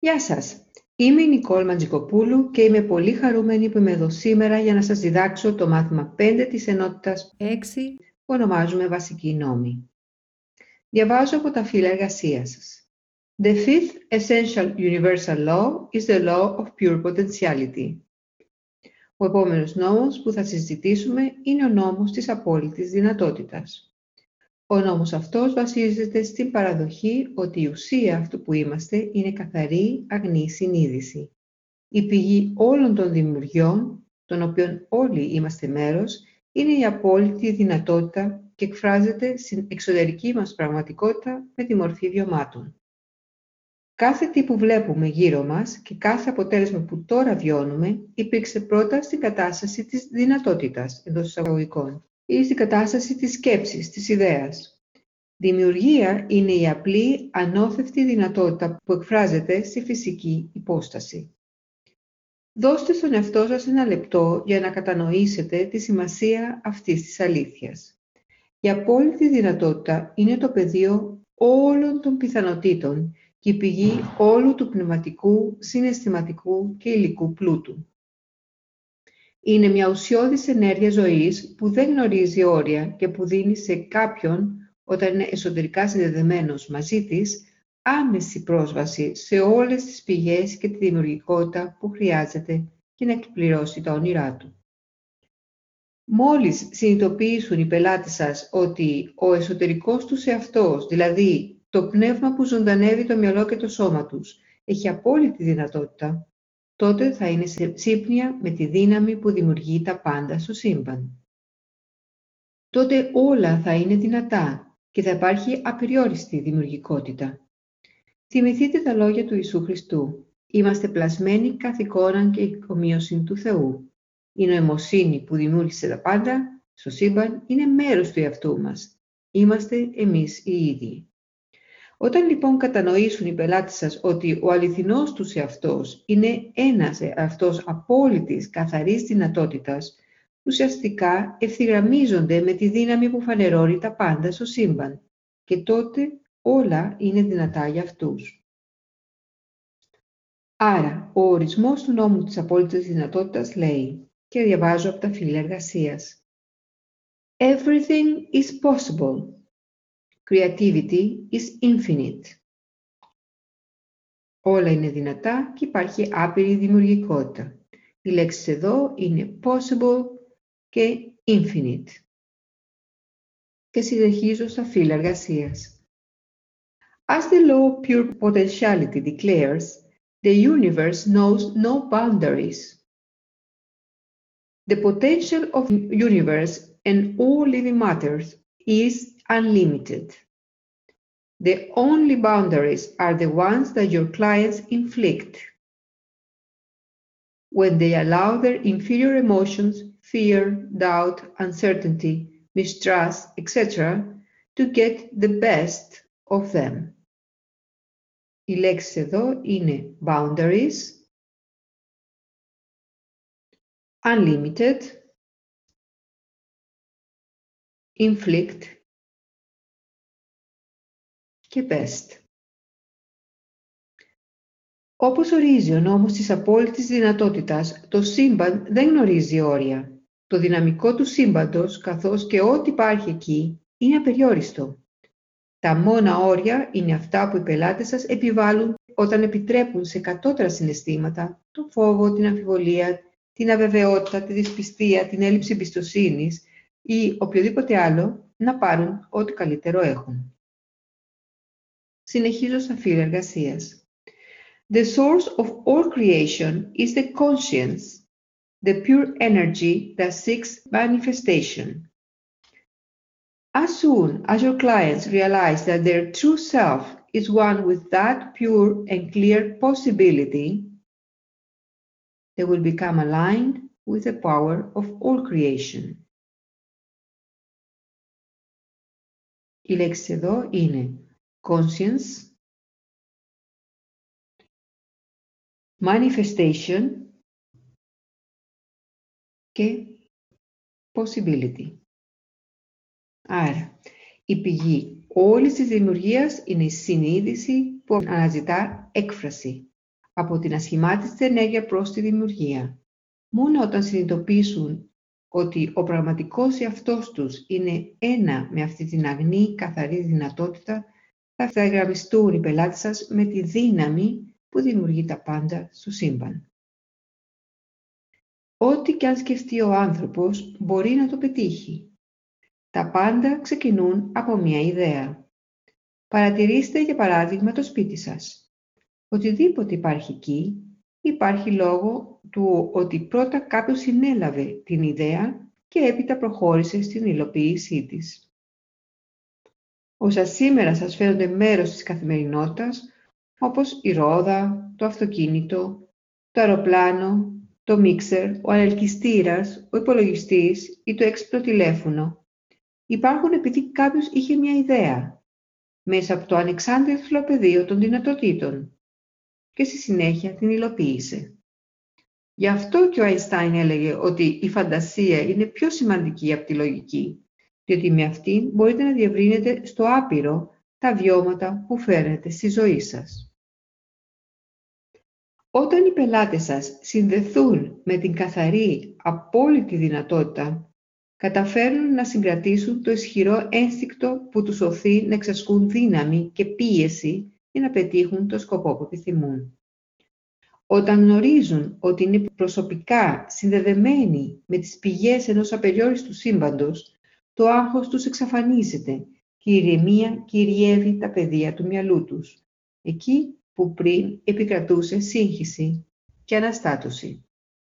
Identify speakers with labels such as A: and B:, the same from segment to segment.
A: Γεια σας, είμαι η Νικόλ Μαντζικοπούλου και είμαι πολύ χαρούμενη που είμαι εδώ σήμερα για να σας διδάξω το μάθημα 5 της ενότητας 6 που ονομάζουμε βασική νόμη. Διαβάζω από τα φύλλα εργασίας σας. The fifth essential universal law is the law of pure potentiality. Ο επόμενος νόμος που θα συζητήσουμε είναι ο νόμος της απόλυτης δυνατότητας. Ο νόμος αυτός βασίζεται στην παραδοχή ότι η ουσία αυτού που είμαστε είναι καθαρή, αγνή συνείδηση. Η πηγή όλων των δημιουργιών, των οποίων όλοι είμαστε μέρος, είναι η απόλυτη δυνατότητα και εκφράζεται στην εξωτερική μας πραγματικότητα με τη μορφή βιωμάτων. Κάθε τι που βλέπουμε γύρω μας και κάθε αποτέλεσμα που τώρα βιώνουμε υπήρξε πρώτα στην κατάσταση της δυνατότητας, εντός εισαγωγικών, ή στην κατάσταση της σκέψης, της ιδέας. Δημιουργία είναι η απλή, ανώθευτη δυνατότητα που εκφράζεται στη φυσική υπόσταση. Δώστε στον εαυτό σας ένα λεπτό για να κατανοήσετε τη σημασία αυτής της αλήθειας. Η απόλυτη δυνατότητα είναι το πεδίο όλων των πιθανοτήτων και η πηγή όλου του πνευματικού, συναισθηματικού και υλικού πλούτου. Είναι μια ουσιώδης ενέργεια ζωής που δεν γνωρίζει όρια και που δίνει σε κάποιον, όταν είναι εσωτερικά συνδεδεμένος μαζί της, άμεση πρόσβαση σε όλες τις πηγές και τη δημιουργικότητα που χρειάζεται για να εκπληρώσει τα όνειρά του. Μόλις συνειδητοποιήσουν οι πελάτες σας ότι ο εσωτερικός τους εαυτός, δηλαδή το πνεύμα που ζωντανεύει το μυαλό και το σώμα τους, έχει απόλυτη δυνατότητα, τότε θα είναι σε σύμπνοια με τη δύναμη που δημιουργεί τα πάντα στο σύμπαν. Τότε όλα θα είναι δυνατά και θα υπάρχει απεριόριστη δημιουργικότητα. Θυμηθείτε τα λόγια του Ιησού Χριστού. Είμαστε πλασμένοι καθ' εικόναν και ομοίωσιν του Θεού. Η νοημοσύνη που δημιούργησε τα πάντα στο σύμπαν είναι μέρος του εαυτού μας. Είμαστε εμείς οι ίδιοι. Όταν λοιπόν κατανοήσουν οι πελάτες σας ότι ο αληθινός τους εαυτός είναι ένας εαυτός απόλυτης καθαρής δυνατότητας, ουσιαστικά ευθυγραμμίζονται με τη δύναμη που φανερώνει τα πάντα στο σύμπαν και τότε όλα είναι δυνατά για αυτούς. Άρα, ο ορισμός του νόμου της απόλυτης δυνατότητας λέει, και διαβάζω από τα φύλλα εργασίας: Everything is possible. Creativity is infinite. Όλα είναι δυνατά και υπάρχει άπειρη δημιουργικότητα. Οι λέξεις εδώ είναι possible και infinite. Και συνεχίζω στα φύλλα εργασίας. As the law of pure potentiality declares, the universe knows no boundaries. The potential of the universe and all living matters is unlimited. The only boundaries are the ones that your clients inflict when they allow their inferior emotions, fear, doubt, uncertainty, mistrust, etc. to get the best of them. Οι λέξεις εδώ είναι boundaries, unlimited, inflict και best. Όπως ορίζει ο νόμος της απόλυτης δυνατότητας, το σύμπαν δεν γνωρίζει όρια. Το δυναμικό του σύμπαντος, καθώς και ό,τι υπάρχει εκεί, είναι απεριόριστο. Τα μόνα όρια είναι αυτά που οι πελάτες σας επιβάλλουν όταν επιτρέπουν σε κατώτερα συναισθήματα, τον φόβο, την αμφιβολία, την αβεβαιότητα, τη δυσπιστία, την έλλειψη εμπιστοσύνης ή οποιοδήποτε άλλο να πάρουν ό,τι καλύτερο έχουν. Συνεχίζω στα φύλλα εργασίας. The source of all creation is the conscience, the pure energy that seeks manifestation. As soon as your clients realize that their true self is one with that pure and clear possibility, they will become aligned with the power of all creation. Οι λέξεις εδώ είναι conscience, manifestation και possibility. Άρα, η πηγή όλης της δημιουργίας είναι η συνείδηση που αναζητά έκφραση. από την ασχημάτιστη ενέργεια προς τη δημιουργία. Μόνο όταν συνειδητοποιήσουν ότι ο πραγματικός εαυτός τους είναι ένα με αυτή την αγνή, καθαρή δυνατότητα, θα εγγραμμιστούν οι πελάτες σας με τη δύναμη που δημιουργεί τα πάντα στο σύμπαν. Ό,τι και αν σκεφτεί ο άνθρωπος μπορεί να το πετύχει. Τα πάντα ξεκινούν από μια ιδέα. Παρατηρήστε για παράδειγμα το σπίτι σας. Οτιδήποτε υπάρχει εκεί, υπάρχει λόγω του ότι πρώτα κάποιος συνέλαβε την ιδέα και έπειτα προχώρησε στην υλοποίησή της. Όσα σήμερα σας φαίνονται μέρος της καθημερινότητας, όπως η ρόδα, το αυτοκίνητο, το αεροπλάνο, το μίξερ, ο ανελκυστήρας, ο υπολογιστής ή το έξυπνο τηλέφωνο, υπάρχουν επειδή κάποιος είχε μια ιδέα, μέσα από το ανεξάντλητο πεδίο των δυνατοτήτων και στη συνέχεια την υλοποίησε. Γι' αυτό και ο Αϊνστάιν έλεγε ότι η φαντασία είναι πιο σημαντική από τη λογική, διότι με αυτήν μπορείτε να διευρύνετε στο άπειρο τα βιώματα που φέρνετε στη ζωή σας. Όταν οι πελάτες σας συνδεθούν με την καθαρή, απόλυτη δυνατότητα, καταφέρνουν να συγκρατήσουν το ισχυρό ένστικτο που τους οθεί να εξασκούν δύναμη και πίεση για να πετύχουν το σκοπό που επιθυμούν. Όταν γνωρίζουν ότι είναι προσωπικά συνδεδεμένοι με τις πηγές ενός απεριόριστου σύμπαντος, το άγχος τους εξαφανίζεται και η ηρεμία κυριεύει τα πεδία του μυαλού τους, εκεί που πριν επικρατούσε σύγχυση και αναστάτωση.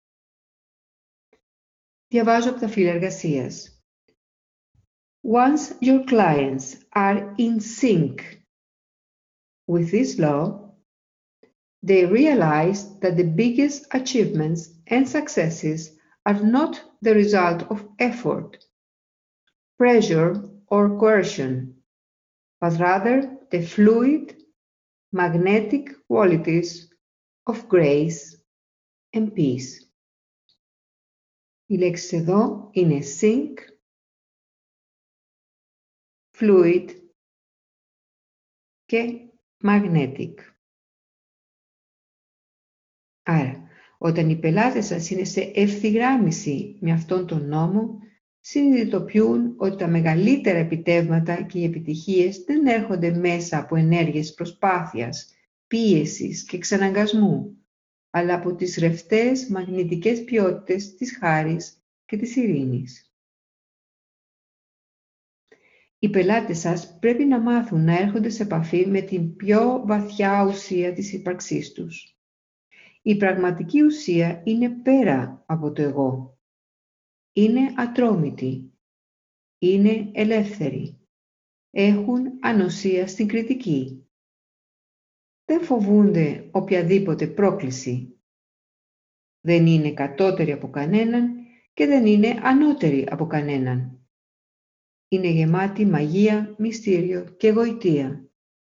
A: Διαβάζω από τα φύλλα εργασίας. Once your clients are in sync with this law, they realize that the biggest achievements and successes are not the result of effort, pressure, or coercion, but rather the fluid, magnetic qualities of grace and peace. Οι λέξεις εδώ είναι sync, fluid και magnetic. Άρα, όταν οι πελάτες σας είναι σε ευθυγράμμιση με αυτόν τον νόμο, συνειδητοποιούν ότι τα μεγαλύτερα επιτεύγματα και οι επιτυχίες δεν έρχονται μέσα από ενέργειες προσπάθειας, πίεσης και εξαναγκασμού, αλλά από τις ρευστές μαγνητικές ποιότητες της χάρης και της ειρήνης. Οι πελάτες σας πρέπει να μάθουν να έρχονται σε επαφή με την πιο βαθιά ουσία της ύπαρξής τους. Η πραγματική ουσία είναι πέρα από το εγώ. Είναι ατρόμητοι. Είναι ελεύθεροι. Έχουν ανοσία στην κριτική. Δεν φοβούνται οποιαδήποτε πρόκληση. Δεν είναι κατώτεροι από κανέναν και δεν είναι ανώτεροι από κανέναν. Είναι γεμάτοι μαγεία, μυστήριο και γοητεία.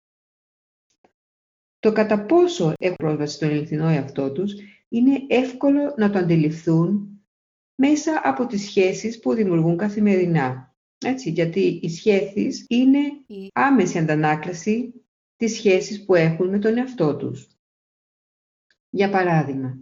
A: Το κατά πόσο έχουν πρόσβαση στον αληθινό εαυτό τους είναι εύκολο να το αντιληφθούν μέσα από τις σχέσεις που δημιουργούν καθημερινά. Έτσι, γιατί οι σχέσεις είναι η άμεση αντανάκλαση της σχέσης που έχουν με τον εαυτό τους. Για παράδειγμα,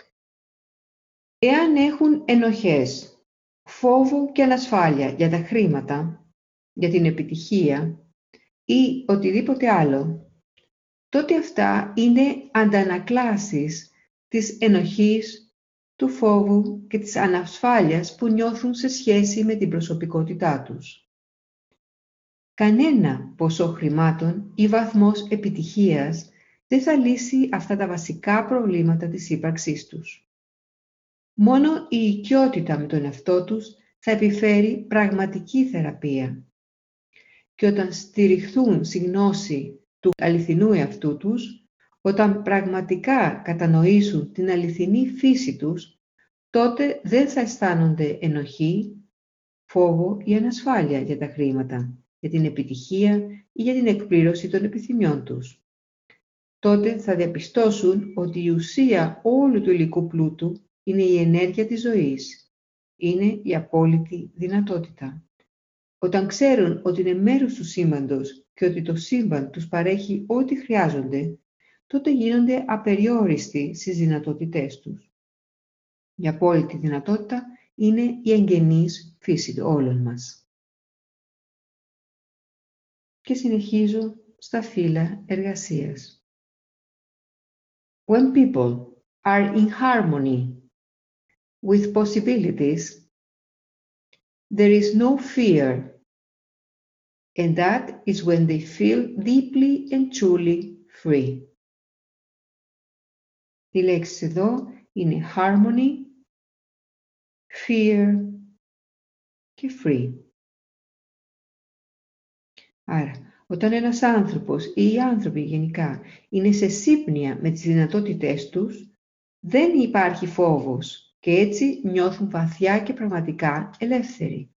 A: εάν έχουν ενοχές, φόβο και ανασφάλεια για τα χρήματα, για την επιτυχία ή οτιδήποτε άλλο, τότε αυτά είναι αντανακλάσεις της ενοχής, του φόβου και της ανασφάλειας που νιώθουν σε σχέση με την προσωπικότητά τους. Κανένα ποσό χρημάτων ή βαθμός επιτυχίας δεν θα λύσει αυτά τα βασικά προβλήματα της ύπαρξής τους. Μόνο η οικειότητα με τον εαυτό τους θα επιφέρει πραγματική θεραπεία. Και όταν στηριχθούν στη γνώση του αληθινού εαυτού τους, όταν πραγματικά κατανοήσουν την αληθινή φύση τους, τότε δεν θα αισθάνονται ενοχή, φόβο ή ανασφάλεια για τα χρήματα, για την επιτυχία ή για την εκπλήρωση των επιθυμιών τους. Τότε θα διαπιστώσουν ότι η ουσία όλου του υλικού πλούτου είναι η ενέργεια της ζωής. Είναι η απόλυτη δυνατότητα. Όταν ξέρουν ότι είναι μέρος του σύμπαντος και ότι το σύμπαν τους παρέχει ό,τι χρειάζονται, τότε γίνονται απεριόριστοι στις δυνατότητές τους. Η απόλυτη δυνατότητα είναι η εγγενής φύση όλων μας. Και συνεχίζω στα φύλλα εργασίας. When people are in harmony with possibilities, there is no fear, and that is when they feel deeply and truly free. Οι λέξεις εδώ είναι harmony, fear και free. Άρα, όταν ένας άνθρωπος ή οι άνθρωποι γενικά είναι σε σύμπνοια με τις δυνατότητές τους, δεν υπάρχει φόβος και έτσι νιώθουν βαθιά και πραγματικά ελεύθεροι.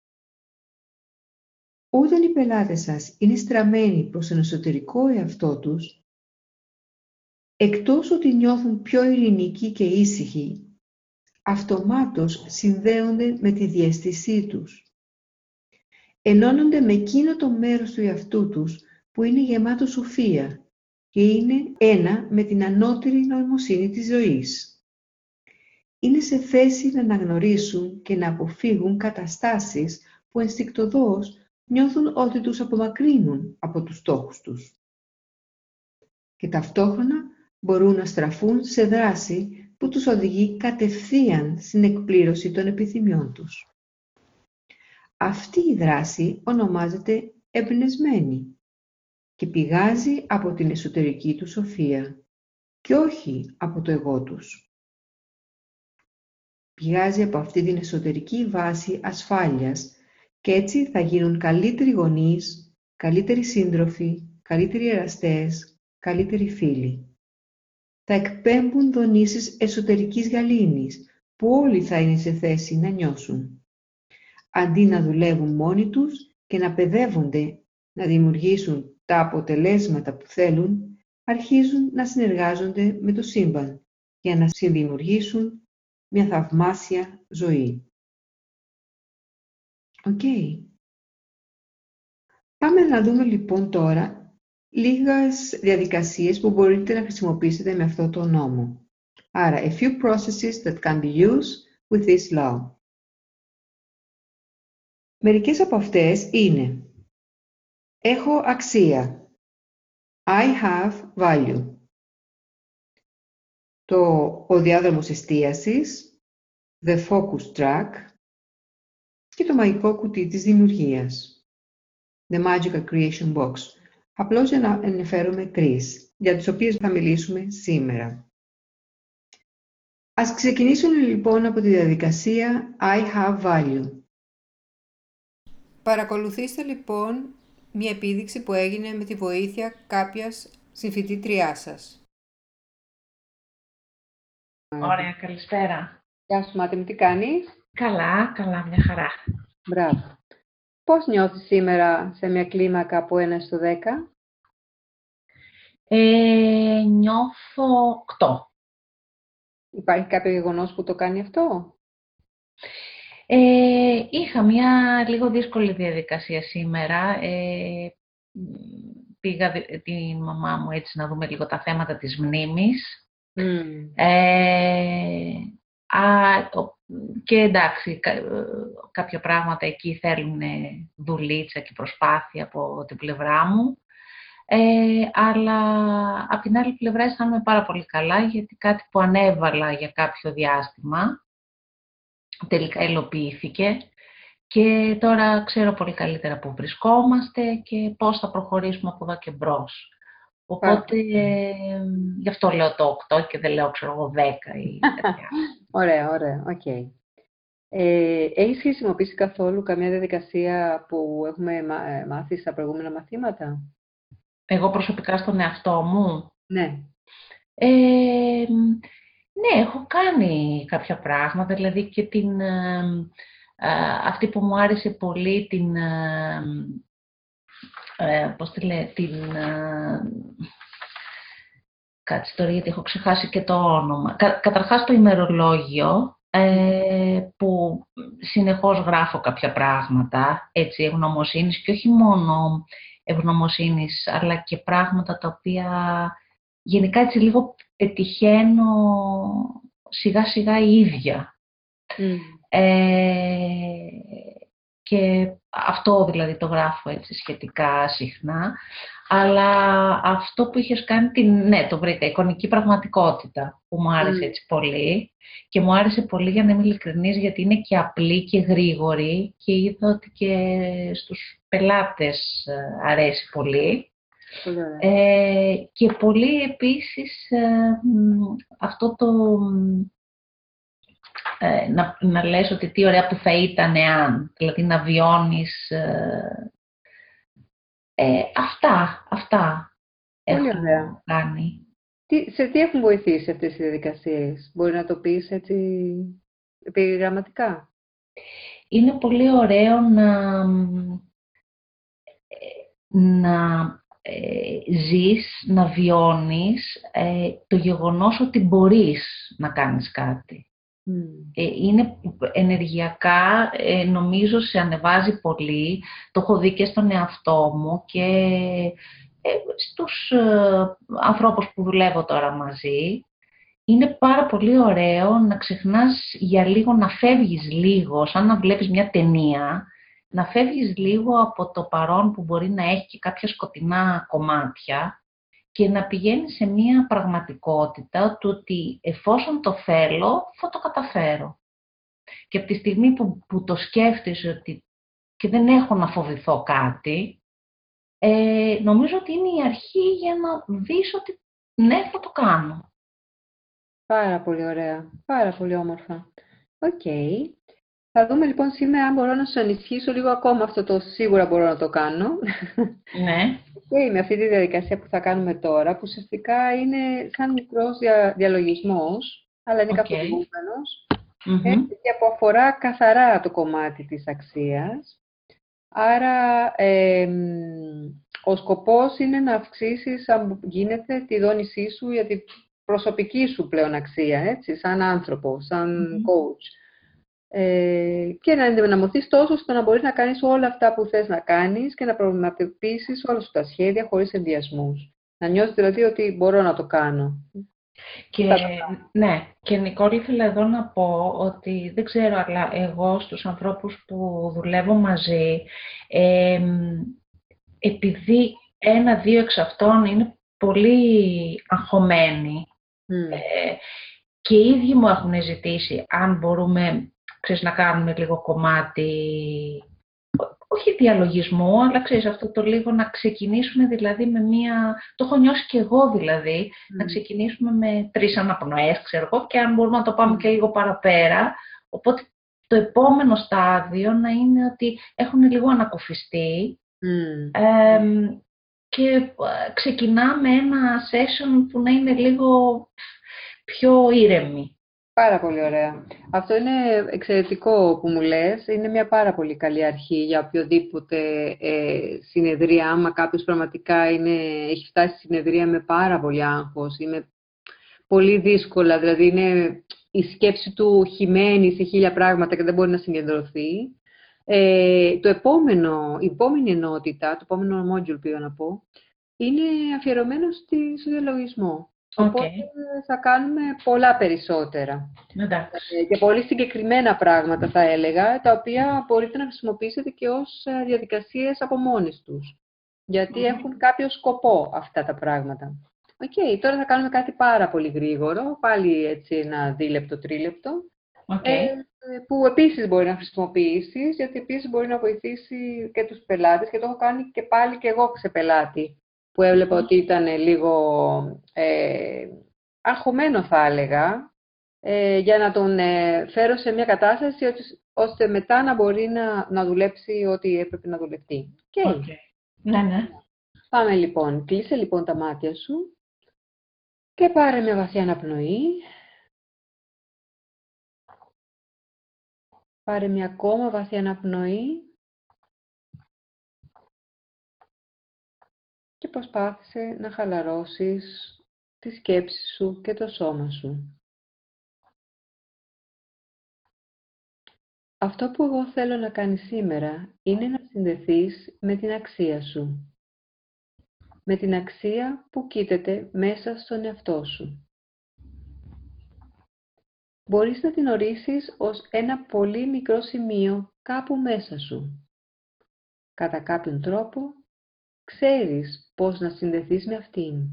A: Όταν οι πελάτες σας είναι στραμμένοι προς τον εσωτερικό εαυτό τους, εκτός ότι νιώθουν πιο ειρηνικοί και ήσυχοι, αυτομάτως συνδέονται με τη διαίσθησή τους. Ενώνονται με εκείνο το μέρος του εαυτού τους που είναι γεμάτο σοφία και είναι ένα με την ανώτερη νοημοσύνη της ζωής. Είναι σε θέση να αναγνωρίσουν και να αποφύγουν καταστάσεις που ενστικτωδώς νιώθουν ότι τους απομακρύνουν από τους στόχους τους. Και ταυτόχρονα μπορούν να στραφούν σε δράση που τους οδηγεί κατευθείαν στην εκπλήρωση των επιθυμιών τους. Αυτή η δράση ονομάζεται εμπνευσμένη και πηγάζει από την εσωτερική του σοφία και όχι από το εγώ τους. Πηγάζει από αυτή την εσωτερική βάση ασφάλειας και έτσι θα γίνουν καλύτεροι γονείς, καλύτεροι σύντροφοι, καλύτεροι εραστές, καλύτεροι φίλοι. Θα εκπέμπουν δονήσεις εσωτερικής γαλήνης που όλοι θα είναι σε θέση να νιώσουν. Αντί να δουλεύουν μόνοι τους και να παιδεύονται να δημιουργήσουν τα αποτελέσματα που θέλουν, αρχίζουν να συνεργάζονται με το σύμπαν για να συνδημιουργήσουν μια θαυμάσια ζωή. Οκ. Πάμε να δούμε λοιπόν τώρα λίγες διαδικασίες που μπορείτε να χρησιμοποιήσετε με αυτό το νόμο. Άρα, a few processes that can be used with this law. Μερικές από αυτές είναι έχω αξία. I have value. Ο διάδρομος εστίασης, the focus track και το μαγικό κουτί της δημιουργίας, the magical creation box. Απλώς για να αναφέρουμε τρεις, για τις οποίες θα μιλήσουμε σήμερα. Ας ξεκινήσουμε λοιπόν από τη διαδικασία I have value. Παρακολουθήστε λοιπόν μια επίδειξη που έγινε με τη βοήθεια κάποιας συμφοιτήτριάς σας.
B: Ωραία, καλησπέρα.
A: Γεια σου Μάτι μου, τι κάνεις?
B: Καλά, μια χαρά.
A: Μπράβο. Πώς νιώθεις σήμερα σε μια κλίμακα από 1 στο 10?
B: Νιώθω 8.
A: Υπάρχει κάποιο γεγονός που το κάνει αυτό?
B: Είχα μια λίγο δύσκολη διαδικασία σήμερα. Πήγα τη μαμά μου έτσι να δούμε λίγο τα θέματα της μνήμης. Και εντάξει, κάποια πράγματα εκεί θέλουν δουλίτσα και προσπάθεια από την πλευρά μου. Αλλά από την άλλη πλευρά αισθάνομαι πάρα πολύ καλά, γιατί κάτι που ανέβαλα για κάποιο διάστημα τελικά υλοποιήθηκε και τώρα ξέρω πολύ καλύτερα πού βρισκόμαστε και πώς θα προχωρήσουμε από εδώ και μπρος. Οπότε γι' αυτό λέω το 8 και δεν λέω ξέρω εγώ 10 ή τέτοια.
A: Ωραία, οκ. Έχεις χρησιμοποιήσει καθόλου καμία διαδικασία που έχουμε μάθει στα προηγούμενα μαθήματα?
B: Εγώ προσωπικά στον εαυτό μου?
A: Ναι.
B: Ναι, έχω κάνει κάποια πράγματα, δηλαδή και αυτή που μου άρεσε πολύ πώς τη λέει, κάτσε τώρα γιατί έχω ξεχάσει και το όνομα. Καταρχάς το ημερολόγιο, που συνεχώς γράφω κάποια πράγματα, έτσι, ευγνωμοσύνης και όχι μόνο ευγνωμοσύνης, αλλά και πράγματα τα οποία γενικά έτσι λίγο πετυχαίνω σιγά σιγά η ίδια. Και αυτό δηλαδή το γράφω έτσι σχετικά συχνά. Αλλά αυτό που είχες κάνει, ναι, το βρήκα, εικονική πραγματικότητα, που μου άρεσε έτσι πολύ. Και μου άρεσε πολύ, για να είμαι ειλικρινής, γιατί είναι και απλή και γρήγορη και είδα ότι και στους πελάτες αρέσει πολύ. Και πολύ επίσης αυτό το να λες ότι τι ωραία που θα ήταν εάν, δηλαδή να βιώνεις αυτά
A: πολύ
B: έχω
A: ωραία.
B: κάνει.
A: Σε τι έχουν βοηθήσει αυτές οι διαδικασίες? Μπορεί να το πεις έτσι επιγραμματικά?
B: Είναι πολύ ωραίο να ζεις, να βιώνεις το γεγονός ότι μπορείς να κάνεις κάτι. Είναι ενεργειακά, νομίζω σε ανεβάζει πολύ, το έχω δει και στον εαυτό μου και στους ανθρώπους που δουλεύω τώρα μαζί. Είναι πάρα πολύ ωραίο να ξεχνάς για λίγο, να φεύγεις λίγο, σαν να βλέπεις μια ταινία, να φεύγεις λίγο από το παρόν που μπορεί να έχει και κάποια σκοτεινά κομμάτια και να πηγαίνεις σε μια πραγματικότητα του ότι εφόσον το θέλω, θα το καταφέρω. Και από τη στιγμή που το σκέφτεσαι ότι και δεν έχω να φοβηθώ κάτι, νομίζω ότι είναι η αρχή για να δεις ότι ναι, θα το κάνω.
A: Πάρα πολύ ωραία. Πάρα πολύ όμορφα. Οκ. Θα δούμε λοιπόν σήμερα αν μπορώ να σου ενισχύσω λίγο ακόμα αυτό το σίγουρα μπορώ να το κάνω.
B: Ναι.
A: Και με αυτή τη διαδικασία που θα κάνουμε τώρα, που ουσιαστικά είναι σαν μικρός διαλογισμός, αλλά είναι καθοδηγούμενος, και που αφορά καθαρά το κομμάτι της αξίας. Άρα, ο σκοπός είναι να αυξήσεις, αν γίνεται, τη δόνησή σου για την προσωπική σου πλέον αξία, έτσι, σαν άνθρωπο, σαν coach. Και να ενδυναμωθείς τόσο ώστε να μπορείς να κάνεις όλα αυτά που θες να κάνεις και να πραγματοποιήσεις όλα σου τα σχέδια χωρίς ενδιασμούς. Να νιώσεις δηλαδή ότι μπορώ να το κάνω.
B: Ναι, και Νικόλη, ήθελα εδώ να πω ότι δεν ξέρω, αλλά εγώ στους ανθρώπους που δουλεύω μαζί, επειδή 1-2 εξ αυτών είναι πολύ αγχωμένοι και οι ίδιοι μου έχουν ζητήσει αν μπορούμε, ξέρεις, να κάνουμε λίγο κομμάτι, όχι διαλογισμού, αλλά ξέρεις αυτό το λίγο να ξεκινήσουμε δηλαδή με μία, το έχω νιώσει και εγώ δηλαδή, να ξεκινήσουμε με 3 αναπνοές, ξέρω εγώ, και αν μπορούμε να το πάμε και λίγο παραπέρα. Οπότε το επόμενο στάδιο να είναι ότι έχουν λίγο ανακουφιστεί και ξεκινάμε ένα session που να είναι λίγο πιο ήρεμη.
A: Πάρα πολύ ωραία. Αυτό είναι εξαιρετικό που μου λες. Είναι μια πάρα πολύ καλή αρχή για οποιοδήποτε συνεδρία. Άμα κάποιος πραγματικά έχει φτάσει στη συνεδρία με πάρα πολύ άγχος, είναι πολύ δύσκολα, δηλαδή είναι η σκέψη του χυμένη σε 1000 πράγματα και δεν μπορεί να συγκεντρωθεί. Η επόμενη ενότητα, το επόμενο module πήγα να πω, είναι αφιερωμένο στο διαλογισμό. Οπότε θα κάνουμε πολλά περισσότερα. Και πολύ συγκεκριμένα πράγματα θα έλεγα, τα οποία μπορείτε να χρησιμοποιήσετε και ως διαδικασίες από μόνες τους. Γιατί έχουν κάποιο σκοπό αυτά τα πράγματα. Τώρα θα κάνουμε κάτι πάρα πολύ γρήγορο, πάλι έτσι ένα 2-3 λεπτό, που επίσης μπορεί να χρησιμοποιήσεις, γιατί επίσης μπορεί να βοηθήσει και τους πελάτες, και το έχω κάνει και πάλι και εγώ σε πελάτη, που έβλεπα ότι ήταν λίγο αγχωμένο θα έλεγα, για να τον φέρω σε μια κατάσταση ώστε μετά να μπορεί να δουλέψει ό,τι έπρεπε να δουλευτεί.
B: Ναι.
A: Πάμε λοιπόν. Κλείσε λοιπόν τα μάτια σου και πάρε μια βαθιά αναπνοή. Πάρε μια ακόμα βαθιά αναπνοή και προσπάθησε να χαλαρώσεις τη σκέψη σου και το σώμα σου. Αυτό που εγώ θέλω να κάνεις σήμερα είναι να συνδεθείς με την αξία σου. με την αξία που κοίταται μέσα στον εαυτό σου. Μπορείς να την ορίσεις ως ένα πολύ μικρό σημείο κάπου μέσα σου. Κατά κάποιον τρόπο, ξέρεις πώς να συνδεθείς με αυτήν.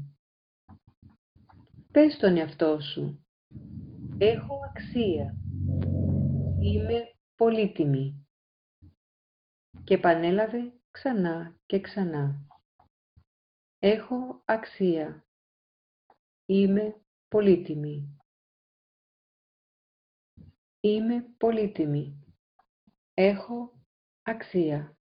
A: Πες στον εαυτό σου, έχω αξία, είμαι πολύτιμη. Και επανέλαβε ξανά και ξανά. Έχω αξία, είμαι πολύτιμη. Είμαι πολύτιμη. Έχω αξία.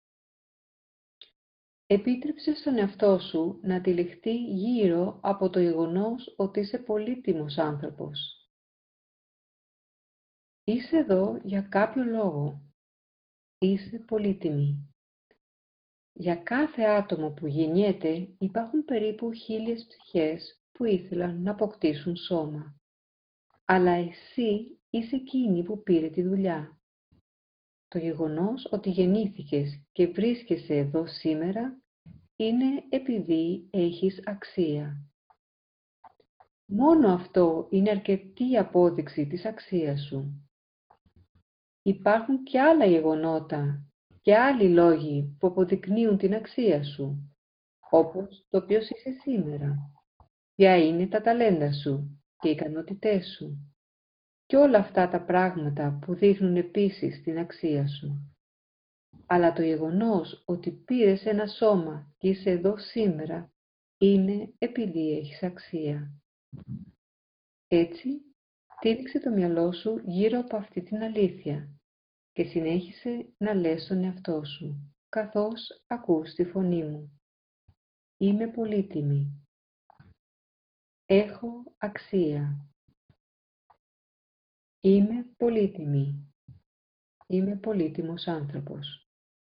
A: Επίτρεψε στον εαυτό σου να τυλιχτεί γύρω από το γεγονός ότι είσαι πολύτιμος άνθρωπος. Είσαι εδώ για κάποιο λόγο. Είσαι πολύτιμη. Για κάθε άτομο που γεννιέται υπάρχουν περίπου 1000 ψυχές που ήθελαν να αποκτήσουν σώμα. Αλλά εσύ είσαι εκείνη που πήρε τη δουλειά. Το γεγονός ότι γεννήθηκες και βρίσκεσαι εδώ σήμερα είναι επειδή έχεις αξία. Μόνο αυτό είναι αρκετή απόδειξη της αξίας σου. Υπάρχουν και άλλα γεγονότα και άλλοι λόγοι που αποδεικνύουν την αξία σου, όπως το ποιος είσαι σήμερα, ποια είναι τα ταλέντα σου και οι ικανότητές σου και όλα αυτά τα πράγματα που δείχνουν επίσης την αξία σου. Αλλά το γεγονός ότι πήρες ένα σώμα και είσαι εδώ σήμερα είναι επειδή έχεις αξία. Έτσι, τύλιξε το μυαλό σου γύρω από αυτή την αλήθεια και συνέχισε να λες στον εαυτό σου, καθώς ακούς τη φωνή μου. Είμαι πολύτιμη. Έχω αξία. Είμαι πολύτιμη. Είμαι πολύτιμος άνθρωπος.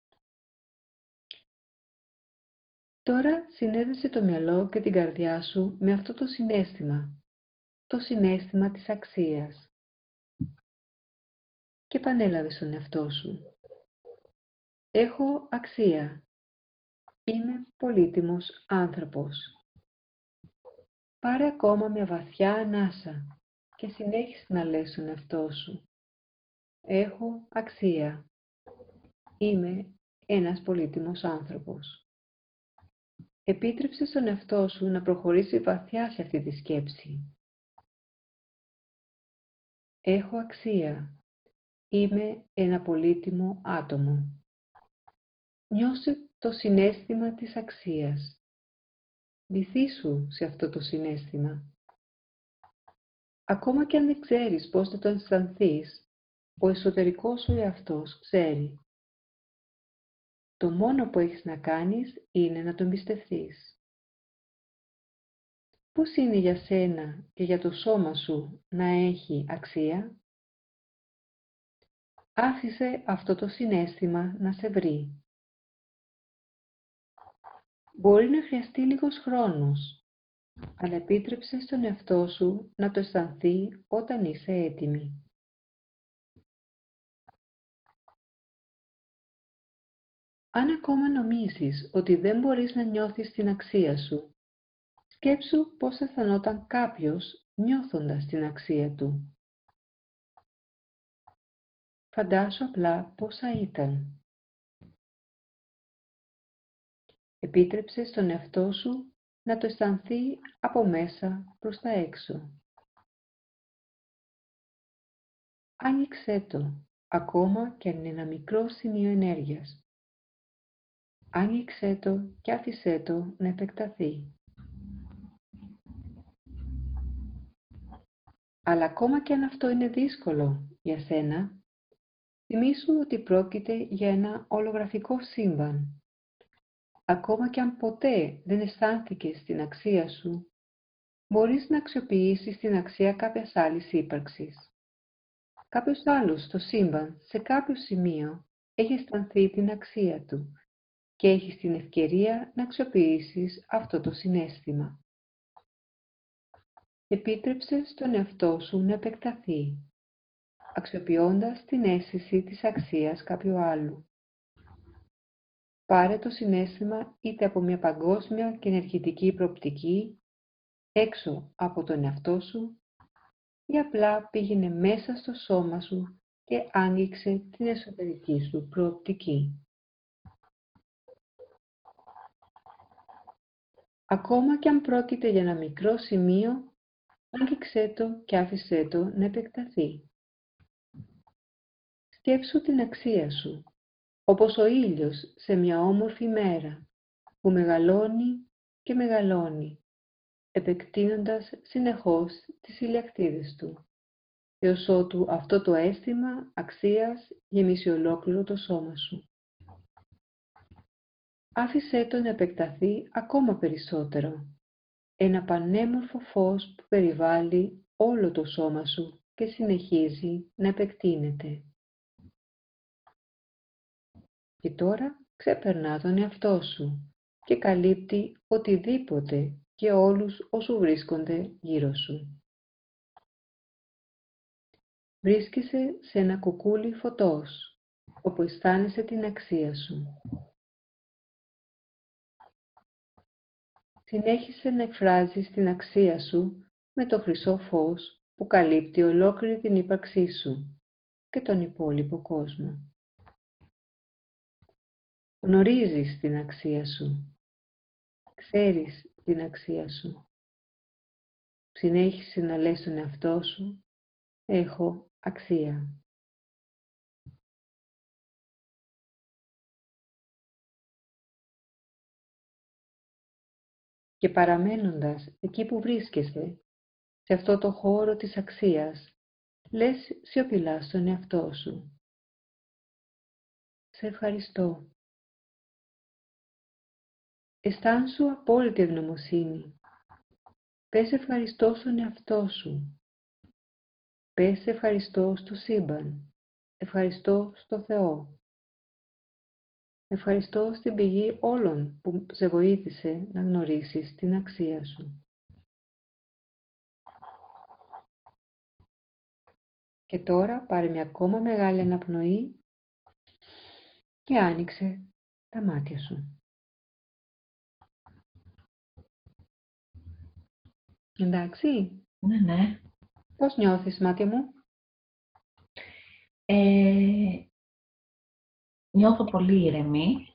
A: Τώρα συνέδεσε το μυαλό και την καρδιά σου με αυτό το συναίσθημα, το συναίσθημα της αξίας. Και επανέλαβε στον εαυτό σου. Έχω αξία. Είμαι πολύτιμος άνθρωπος. Πάρε ακόμα μια βαθιά ανάσα και συνέχισε να λες στον εαυτό σου. Έχω αξία. Είμαι ένας πολύτιμος άνθρωπος. Επίτρεψε στον εαυτό σου να προχωρήσει βαθιά σε αυτή τη σκέψη. Έχω αξία. Είμαι ένα πολύτιμο άτομο. Νιώσε το συναίσθημα της αξίας. Βυθίσου σε αυτό το συναίσθημα. Ακόμα και αν δεν ξέρεις πώς θα το αισθανθείς, ο εσωτερικός σου εαυτός ξέρει. Το μόνο που έχεις να κάνεις είναι να τον εμπιστευτείς. Πώς είναι για σένα και για το σώμα σου να έχει αξία? Άφησε αυτό το συναίσθημα να σε βρει. Μπορεί να χρειαστεί λίγος χρόνος, αλλά επίτρεψε στον εαυτό σου να το αισθανθεί όταν είσαι έτοιμη. Αν ακόμα νομίζεις ότι δεν μπορείς να νιώθεις την αξία σου, σκέψου πώς αισθανόταν κάποιος νιώθοντας την αξία του. Φαντάσου απλά πώς θα ήταν. Επίτρεψε στον εαυτό σου να το αισθανθεί από μέσα προς τα έξω. Άνοιξέ το, ακόμα και αν είναι ένα μικρό σημείο ενέργειας. Άνοιξέ το και άφησέ το να επεκταθεί. Αλλά ακόμα και αν αυτό είναι δύσκολο για σένα, θυμήσου ότι πρόκειται για ένα ολογραφικό σύμπαν. Ακόμα και αν ποτέ δεν αισθάνθηκες την αξία σου, μπορείς να αξιοποιήσεις την αξία κάποιας άλλης ύπαρξης. Κάποιος άλλος στο σύμπαν, σε κάποιο σημείο, έχει αισθανθεί την αξία του και έχεις την ευκαιρία να αξιοποιήσεις αυτό το συναίσθημα. Επίτρεψε στον εαυτό σου να επεκταθεί, αξιοποιώντας την αίσθηση της αξίας κάποιου άλλου. Πάρε το συναίσθημα είτε από μια παγκόσμια και ενεργητική προοπτική, έξω από τον εαυτό σου, ή απλά πήγαινε μέσα στο σώμα σου και άγγιξε την εσωτερική σου προοπτική. Ακόμα και αν πρόκειται για ένα μικρό σημείο, άγγιξέ το και άφησέ το να επεκταθεί. Σκέψου την αξία σου, όπως ο ήλιος σε μια όμορφη μέρα, που μεγαλώνει και μεγαλώνει, επεκτείνοντας συνεχώς τις ηλιακτίδες του, έως ότου αυτό το αίσθημα αξίας γεμίσει ολόκληρο το σώμα σου. Άφησέ το να επεκταθεί ακόμα περισσότερο, ένα πανέμορφο φως που περιβάλλει όλο το σώμα σου και συνεχίζει να επεκτείνεται. Και τώρα ξεπερνά τον εαυτό σου και καλύπτει οτιδήποτε και όλους όσους βρίσκονται γύρω σου. Βρίσκεσαι σε ένα κουκούλι φωτός, όπου αισθάνεσαι την αξία σου. Συνέχισε να εκφράζεις την αξία σου με το χρυσό φως που καλύπτει ολόκληρη την ύπαρξή σου και τον υπόλοιπο κόσμο. Γνωρίζεις την αξία σου. Ξέρεις την αξία σου. Συνέχισε να λες στον εαυτό σου, έχω αξία. Και παραμένοντας εκεί που βρίσκεσαι, σε αυτό το χώρο της αξίας, λες σιωπηλά στον εαυτό σου. Σε ευχαριστώ. Αισθάνσου απόλυτη ευγνωμοσύνη. Πες ευχαριστώ στον εαυτό σου. Πες ευχαριστώ στο σύμπαν. Ευχαριστώ στο Θεό. Ευχαριστώ στην πηγή όλων που σε βοήθησε να γνωρίσεις την αξία σου. Και τώρα πάρε μια ακόμα μεγάλη αναπνοή και άνοιξε τα μάτια σου. Εντάξει.
B: Ναι.
A: Πώς νιώθεις, μάτια μου?
B: Νιώθω πολύ ήρεμη.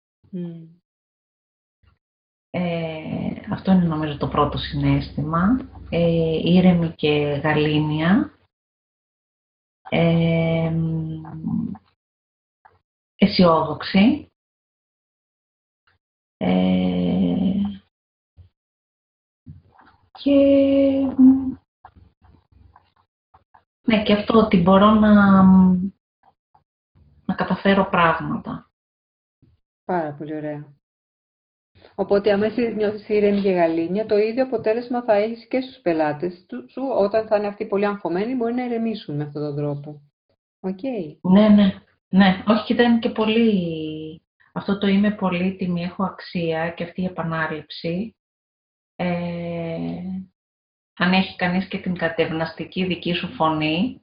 B: Αυτό είναι νομίζω το πρώτο συναίσθημα. Ήρεμη και γαλήνια. Αισιόδοξη. Και αυτό ότι μπορώ να καταφέρω πράγματα.
A: Πάρα πολύ ωραία. Οπότε, αν εσύ νιώθεις ήρεμη και γαλήνια, το ίδιο αποτέλεσμα θα έχεις και στους πελάτες σου, όταν θα είναι αυτοί πολύ αγχωμένοι, μπορεί να ηρεμήσουν με αυτόν τον τρόπο. Okay.
B: Ναι. Όχι, κοίτα, είναι και πολύ... Αυτό το είμαι πολύτιμη, έχω αξία και αυτή η επανάληψη. Αν έχει κανείς και την κατευναστική δική σου φωνή,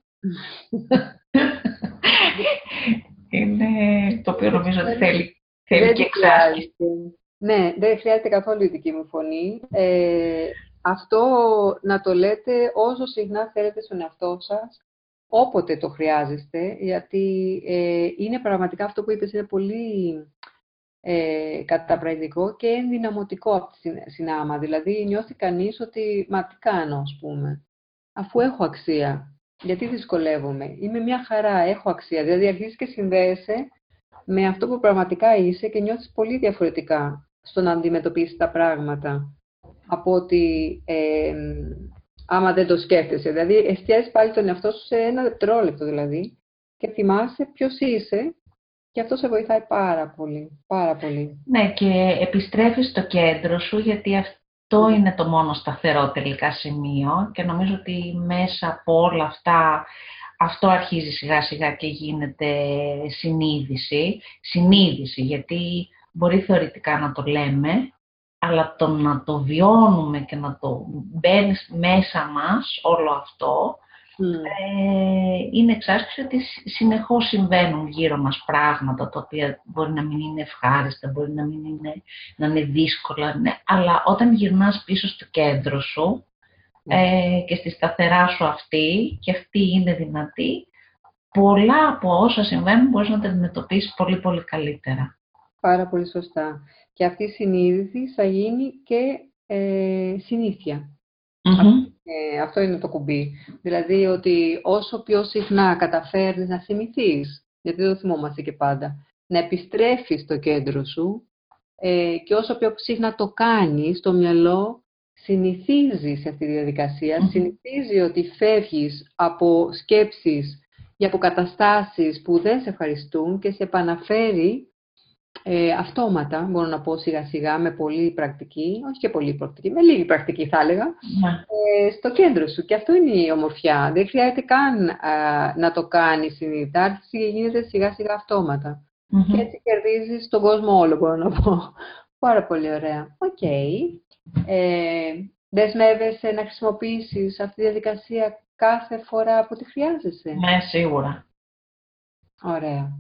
B: είναι το οποίο νομίζω ότι θέλει και εξάσκηση.
A: Ναι, δεν χρειάζεται καθόλου η δική μου φωνή. Αυτό να το λέτε όσο συχνά θέλετε στον εαυτό σας, όποτε το χρειάζεστε, γιατί είναι πραγματικά αυτό που είπες, είναι πολύ καταπραγητικό και ενδυναμωτικό από τη συνάμα. Δηλαδή νιώθει κανείς ότι, μα τι κάνω, ας πούμε, αφού έχω αξία, γιατί δυσκολεύομαι, είμαι μια χαρά, έχω αξία. Δηλαδή αρχίζεις και συνδέεσαι με αυτό που πραγματικά είσαι και νιώθεις πολύ διαφορετικά στο να αντιμετωπίσεις τα πράγματα από ότι άμα δεν το σκέφτεσαι. Δηλαδή εστιάζεις πάλι τον εαυτό σου σε ένα δευτερόλεπτο δηλαδή και θυμάσαι ποιος είσαι. Και αυτό σε βοηθάει πάρα πολύ, πάρα πολύ.
B: Ναι, και επιστρέφεις στο κέντρο σου, γιατί αυτό είναι το μόνο σταθερό τελικά σημείο και νομίζω ότι μέσα από όλα αυτά, αυτό αρχίζει σιγά σιγά και γίνεται συνείδηση, γιατί μπορεί θεωρητικά να το λέμε, αλλά να το βιώνουμε και να το μπαίνει μέσα μας όλο αυτό, Είναι εξάσκηση ότι συνεχώς συμβαίνουν γύρω μας πράγματα τα οποία μπορεί να μην είναι ευχάριστα, μπορεί να είναι δύσκολα, ναι, αλλά όταν γυρνάς πίσω στο κέντρο σου και στη σταθερά σου αυτή, και αυτή είναι δυνατή, πολλά από όσα συμβαίνουν μπορείς να τα αντιμετωπίσεις πολύ πολύ καλύτερα.
A: Πάρα πολύ σωστά. Και αυτή η συνείδηση θα γίνει και συνήθεια. Αυτό είναι το κουμπί. Δηλαδή ότι όσο πιο συχνά καταφέρνεις να θυμηθείς, γιατί δεν το θυμόμαστε και πάντα, να επιστρέφεις στο κέντρο σου και όσο πιο συχνά το κάνεις, το μυαλό συνηθίζει σε αυτή τη διαδικασία, συνηθίζει ότι φεύγεις από σκέψεις και από καταστάσεις που δεν σε ευχαριστούν και σε επαναφέρει αυτόματα, μπορώ να πω σιγά σιγά, με πολύ πρακτική, όχι και πολύ πρακτική, με λίγη πρακτική θα έλεγα, στο κέντρο σου. Και αυτό είναι η ομορφιά. Δεν χρειάζεται καν να το κάνεις συνειδητά, γίνεται σιγά σιγά αυτόματα. Και έτσι κερδίζεις τον κόσμο όλο, μπορώ να πω. Πάρα πολύ ωραία. Οκ. Δεσμεύεσαι να χρησιμοποιήσεις αυτή τη διαδικασία κάθε φορά που τη χρειάζεσαι?
B: Ναι, σίγουρα.
A: Ωραία.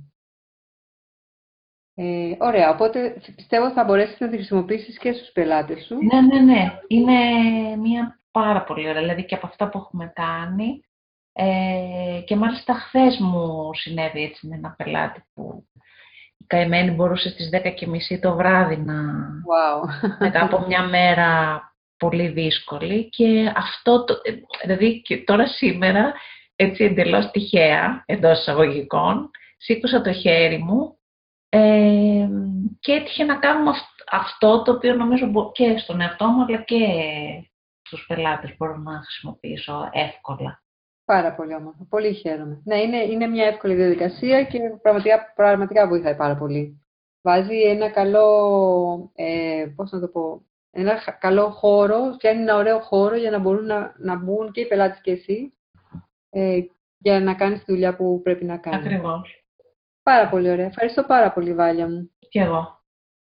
A: Ωραία, οπότε πιστεύω θα μπορέσεις να τη χρησιμοποιήσεις και στους πελάτες σου.
B: Ναι. Είναι μια πάρα πολύ ωραία, δηλαδή και από αυτά που έχουμε κάνει. Και μάλιστα χθες μου συνέβη έτσι με ένα πελάτη που η καημένη μπορούσε στις 10:30 το βράδυ μετά από μια μέρα πολύ δύσκολη, και αυτό, δηλαδή και τώρα σήμερα, έτσι εντελώς τυχαία, εντός εισαγωγικών, σήκωσα το χέρι μου και έτυχε να κάνουμε αυτό το οποίο νομίζω και στον εαυτό μου αλλά και στους πελάτες μπορώ να χρησιμοποιήσω εύκολα.
A: Πάρα πολύ όμορφα. Πολύ χαίρομαι. Ναι, είναι μια εύκολη διαδικασία και πραγματικά βοηθάει πάρα πολύ. Βάζει ένα καλό, πώς να το πω, ένα καλό χώρο, φτιάχνει ένα ωραίο χώρο για να μπορούν να μπουν και οι πελάτες και εσύ για να κάνεις τη δουλειά που πρέπει να κάνεις.
B: Ακριβώς.
A: Πάρα πολύ ωραία. Ευχαριστώ πάρα πολύ, Βάλια μου.
B: Και εγώ.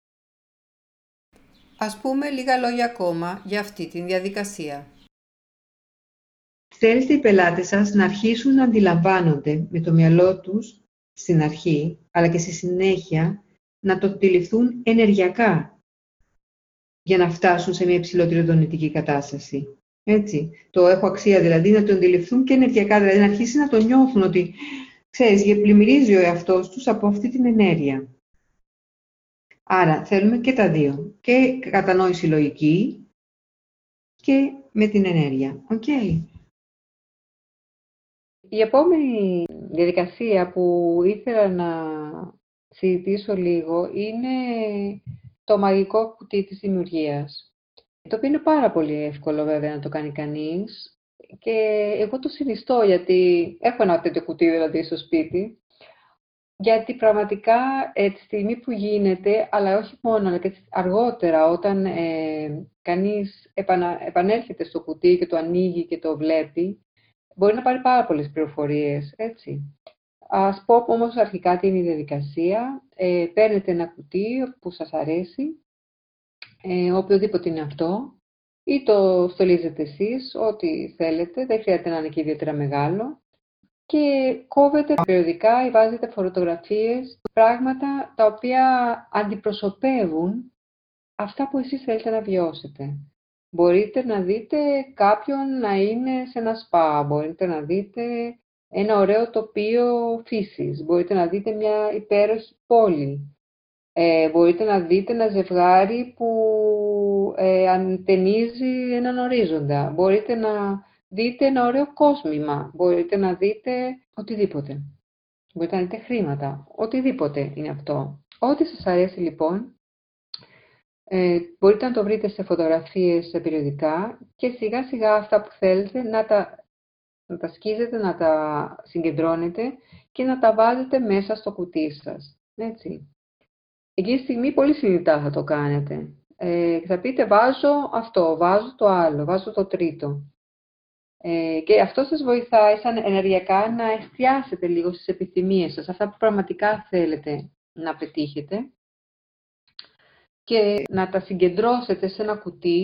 A: Ας πούμε λίγα λόγια ακόμα για αυτή τη διαδικασία. Θέλετε οι πελάτες σας να αρχίσουν να αντιλαμβάνονται με το μυαλό τους στην αρχή, αλλά και στη συνέχεια, να το αντιληφθούν ενεργειακά για να φτάσουν σε μια υψηλότερη οδονητική κατάσταση. Έτσι. Το έχω αξία δηλαδή να το αντιληφθούν και ενεργειακά, δηλαδή να αρχίσει να το νιώθουν ότι, ξέρεις, πλημμυρίζει ο εαυτός τους από αυτή την ενέργεια. Άρα θέλουμε και τα δύο. Και κατανόηση λογική και με την ενέργεια. Okay. Η επόμενη διαδικασία που ήθελα να συζητήσω λίγο είναι το μαγικό κουτί της δημιουργίας. Το οποίο είναι πάρα πολύ εύκολο βέβαια να το κάνει κανείς και εγώ το συνιστώ γιατί έχω ένα τέτοιο κουτί δηλαδή στο σπίτι. Γιατί πραγματικά τη στιγμή που γίνεται, αλλά όχι μόνο, αλλά και αργότερα όταν κανείς επανέρχεται στο κουτί και το ανοίγει και το βλέπει, μπορεί να πάρει πάρα πολλές πληροφορίες, έτσι. Ας πω όμως αρχικά τι είναι η διαδικασία. Παίρνετε ένα κουτί που σας αρέσει, οποιοδήποτε είναι αυτό, ή το στολίζετε εσείς, ό,τι θέλετε, δεν χρειάζεται να είναι και ιδιαίτερα μεγάλο. Και κόβετε περιοδικά ή βάζετε φωτογραφίες, πράγματα τα οποία αντιπροσωπεύουν αυτά που εσείς θέλετε να βιώσετε. Μπορείτε να δείτε κάποιον να είναι σε ένα σπα, μπορείτε να δείτε ένα ωραίο τοπίο φύσης, μπορείτε να δείτε μια υπέροχη πόλη, μπορείτε να δείτε ένα ζευγάρι που αντενίζει έναν ορίζοντα, μπορείτε να δείτε ένα ωραίο κόσμημα, μπορείτε να δείτε οτιδήποτε. Μπορείτε να δείτε χρήματα, οτιδήποτε είναι αυτό. Ό,τι σας αρέσει λοιπόν, μπορείτε να το βρείτε σε φωτογραφίες σε περιοδικά και σιγά σιγά αυτά που θέλετε να τα σκίζετε, να τα συγκεντρώνετε και να τα βάζετε μέσα στο κουτί σας. Έτσι. Εκείνη τη στιγμή πολύ συνειδητά θα το κάνετε. Θα πείτε βάζω αυτό, βάζω το άλλο, βάζω το τρίτο. Και αυτό σας βοηθάει σαν ενεργειακά να εστιάσετε λίγο στις επιθυμίες σας, αυτά που πραγματικά θέλετε να πετύχετε και να τα συγκεντρώσετε σε ένα κουτί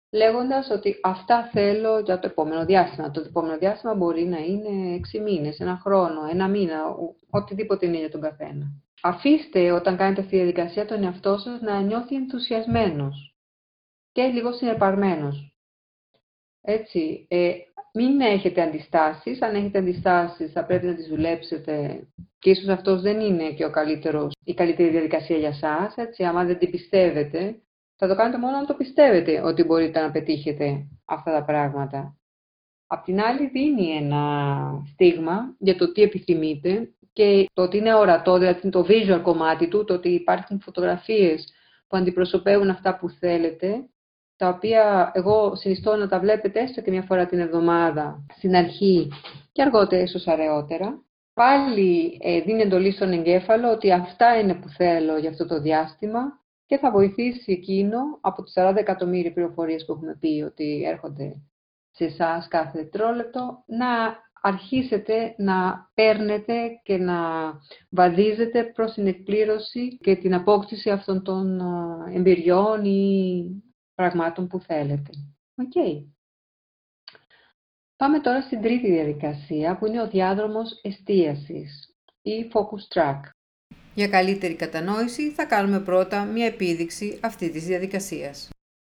A: λέγοντας ότι αυτά θέλω για το επόμενο διάστημα. Το επόμενο διάστημα μπορεί να είναι 6 μήνες, ένα χρόνο, ένα μήνα, οτιδήποτε είναι για τον καθένα. Αφήστε όταν κάνετε αυτή τη διαδικασία τον εαυτό σας να νιώθει ενθουσιασμένος και λίγο συνεπαρμένος. Έτσι, μην έχετε αντιστάσεις. Αν έχετε αντιστάσεις θα πρέπει να τις δουλέψετε και ίσως αυτός δεν είναι και η καλύτερη διαδικασία για σας. Έτσι, άμα δεν την πιστεύετε, θα το κάνετε μόνο αν το πιστεύετε ότι μπορείτε να πετύχετε αυτά τα πράγματα. Απ' την άλλη δίνει ένα στίγμα για το τι επιθυμείτε και το ότι είναι ορατό, δηλαδή το visual κομμάτι του, το ότι υπάρχουν φωτογραφίες που αντιπροσωπεύουν αυτά που θέλετε, τα οποία εγώ συνιστώ να τα βλέπετε έστω και μια φορά την εβδομάδα, στην αρχή και αργότερα ίσως αραιότερα. Πάλι δίνει εντολή στον εγκέφαλο ότι αυτά είναι που θέλω για αυτό το διάστημα και θα βοηθήσει εκείνο από τις 40 εκατομμύρια πληροφορίες που έχουμε πει ότι έρχονται σε εσάς κάθε δευτερόλεπτο, να αρχίσετε να παίρνετε και να βαδίζετε προς την εκπλήρωση και την απόκτηση αυτών των εμπειριών ή πραγμάτων που θέλετε. Okay. Πάμε τώρα στην τρίτη διαδικασία, που είναι ο διάδρομος εστίασης ή focus track. Για καλύτερη κατανόηση θα κάνουμε πρώτα μια επίδειξη αυτή της διαδικασίας.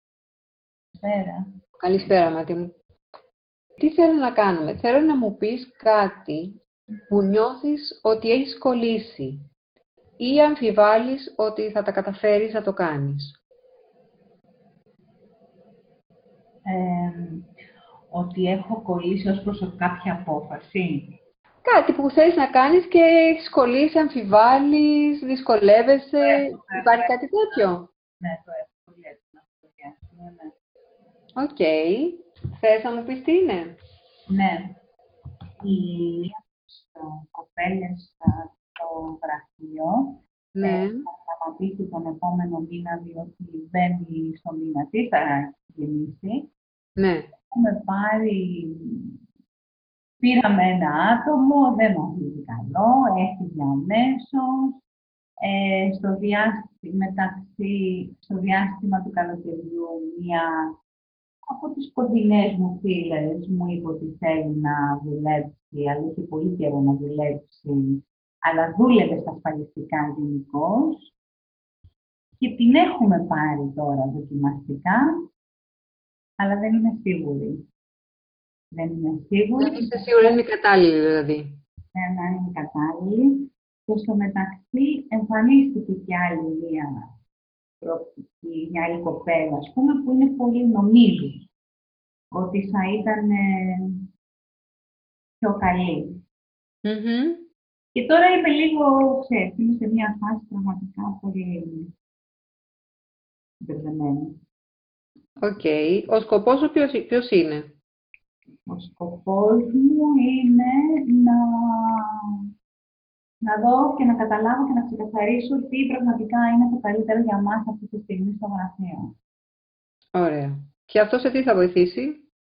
A: Καλησπέρα, Μάτι μου. Τι θέλω να κάνουμε? Θέλω να μου πεις κάτι που νιώθεις ότι έχεις κολλήσει ή αμφιβάλλεις ότι θα τα καταφέρεις να το κάνεις.
B: Ότι έχω κολλήσει ως προς κάποια απόφαση.
A: Κάτι που θέλεις να κάνεις και έχεις κολλήσει, αμφιβάλλεις, δυσκολεύεσαι. Υπάρχει κάτι τέτοιο?
B: Ναι, το έχω πολύ έντονα αυτό το διάστημα, ναι.
A: Οκ. Θες να μου πεις τι είναι?
B: Ναι. Οι κοπέλες στο γραφείο θα σταματήσει τον επόμενο μήνα, διότι μπαίνει στο μήνα της, θα γεννήσει.
A: Ναι.
B: Πήραμε ένα άτομο, δεν μας είναι καλό, έφυγε αμέσως. Στο διάστημα του καλοκαιριού, μία από τις κοντινές μου φίλες μου είπε ότι θέλει να δουλέψει, αλλά είχε πολύ καιρό να δουλέψει, αλλά δούλευε στα ασφαλιστικά γενικώς. Και την έχουμε πάρει τώρα δοκιμαστικά, αλλά δεν είμαι σίγουρη. Δεν
A: είστε σίγουροι, είναι κατάλληλη δηλαδή.
B: Να είναι κατάλληλη. Και στο μεταξύ εμφανίστηκε και άλλη μια άλλη κοπέλα, ας πούμε, που είναι πολύ νομίζει ότι θα ήταν πιο καλή. Και τώρα είμαι λίγο, ξέρεις, είμαι σε μια φάση πραγματικά πολύ μπερδεμένη.
A: Οκ. Ο σκοπός σου ποιος είναι?
B: Ο σκοπός μου είναι να δω και να καταλάβω και να ξεκαθαρίσω τι πραγματικά είναι το καλύτερο για μας αυτή τη στιγμή στο γραφείο.
A: Ωραία. Και αυτό σε τι θα βοηθήσει?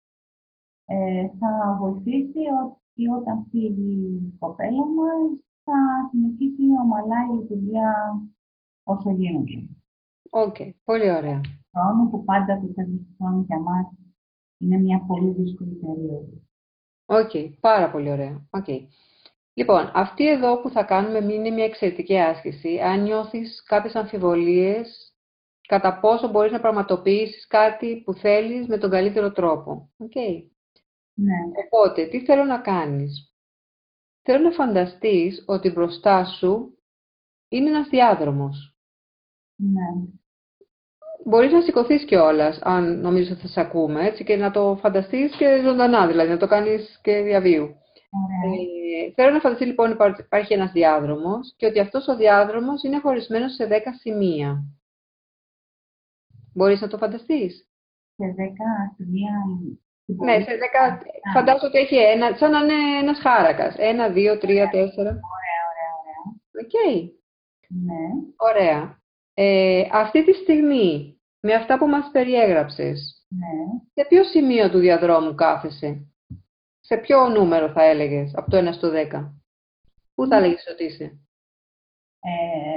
B: Θα βοηθήσει ότι όταν φύγει η κοπέλα μας θα συνεχίσει ομαλά η λειτουργία όσο γίνεται.
A: Οκ. Πολύ ωραία.
B: Χρόνο που πάντα πιστεύω χρόνο για μας είναι μια πολύ δύσκολη περίοδο.
A: Οκ. Πάρα πολύ ωραία. Λοιπόν, αυτή εδώ που θα κάνουμε είναι μια εξαιρετική άσκηση. Αν νιώθεις κάποιες αμφιβολίες, κατά πόσο μπορείς να πραγματοποιήσεις κάτι που θέλεις με τον καλύτερο τρόπο.
B: Ναι.
A: Οπότε, τι θέλω να κάνεις? Θέλω να φανταστείς ότι μπροστά σου είναι ένας διάδρομος.
B: Ναι.
A: Μπορείς να σηκωθείς κιόλας, αν νομίζεις ότι θα σε ακούμε, έτσι, και να το φανταστείς και ζωντανά, δηλαδή, να το κάνεις και διαβίου. Θέλω να φανταστείς λοιπόν ότι υπάρχει ένας διάδρομος και ότι αυτός ο διάδρομος είναι χωρισμένος σε 10 σημεία. Μπορείς να το φανταστείς?
B: Σε 10 σημεία.
A: Ναι, σε 10. Φαντάζομαι ότι έχει σαν να είναι ένας χάρακας. 1, 2, 3, 4.
B: Ωραία.
A: Οκ.
B: Ναι.
A: Ωραία. Αυτή τη στιγμή, με αυτά που μας περιέγραψες, σε ποιο σημείο του διαδρόμου κάθεσαι? Σε ποιο νούμερο θα έλεγες, από το 1 στο 10? Πού θα έλεγες ότι είσαι?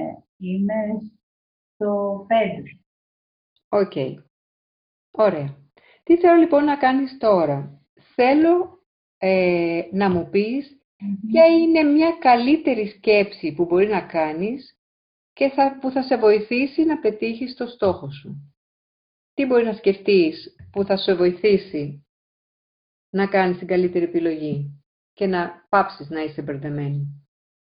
B: Είμαι στο 5.
A: Οκ. Ωραία. Τι θέλω λοιπόν να κάνεις τώρα? Θέλω να μου πεις ποια είναι μια καλύτερη σκέψη που μπορεί να κάνεις και που θα σε βοηθήσει να πετύχεις το στόχο σου. Τι μπορεί να σκεφτείς που θα σε βοηθήσει να κάνεις την καλύτερη επιλογή και να πάψεις να είσαι μπερδεμένη.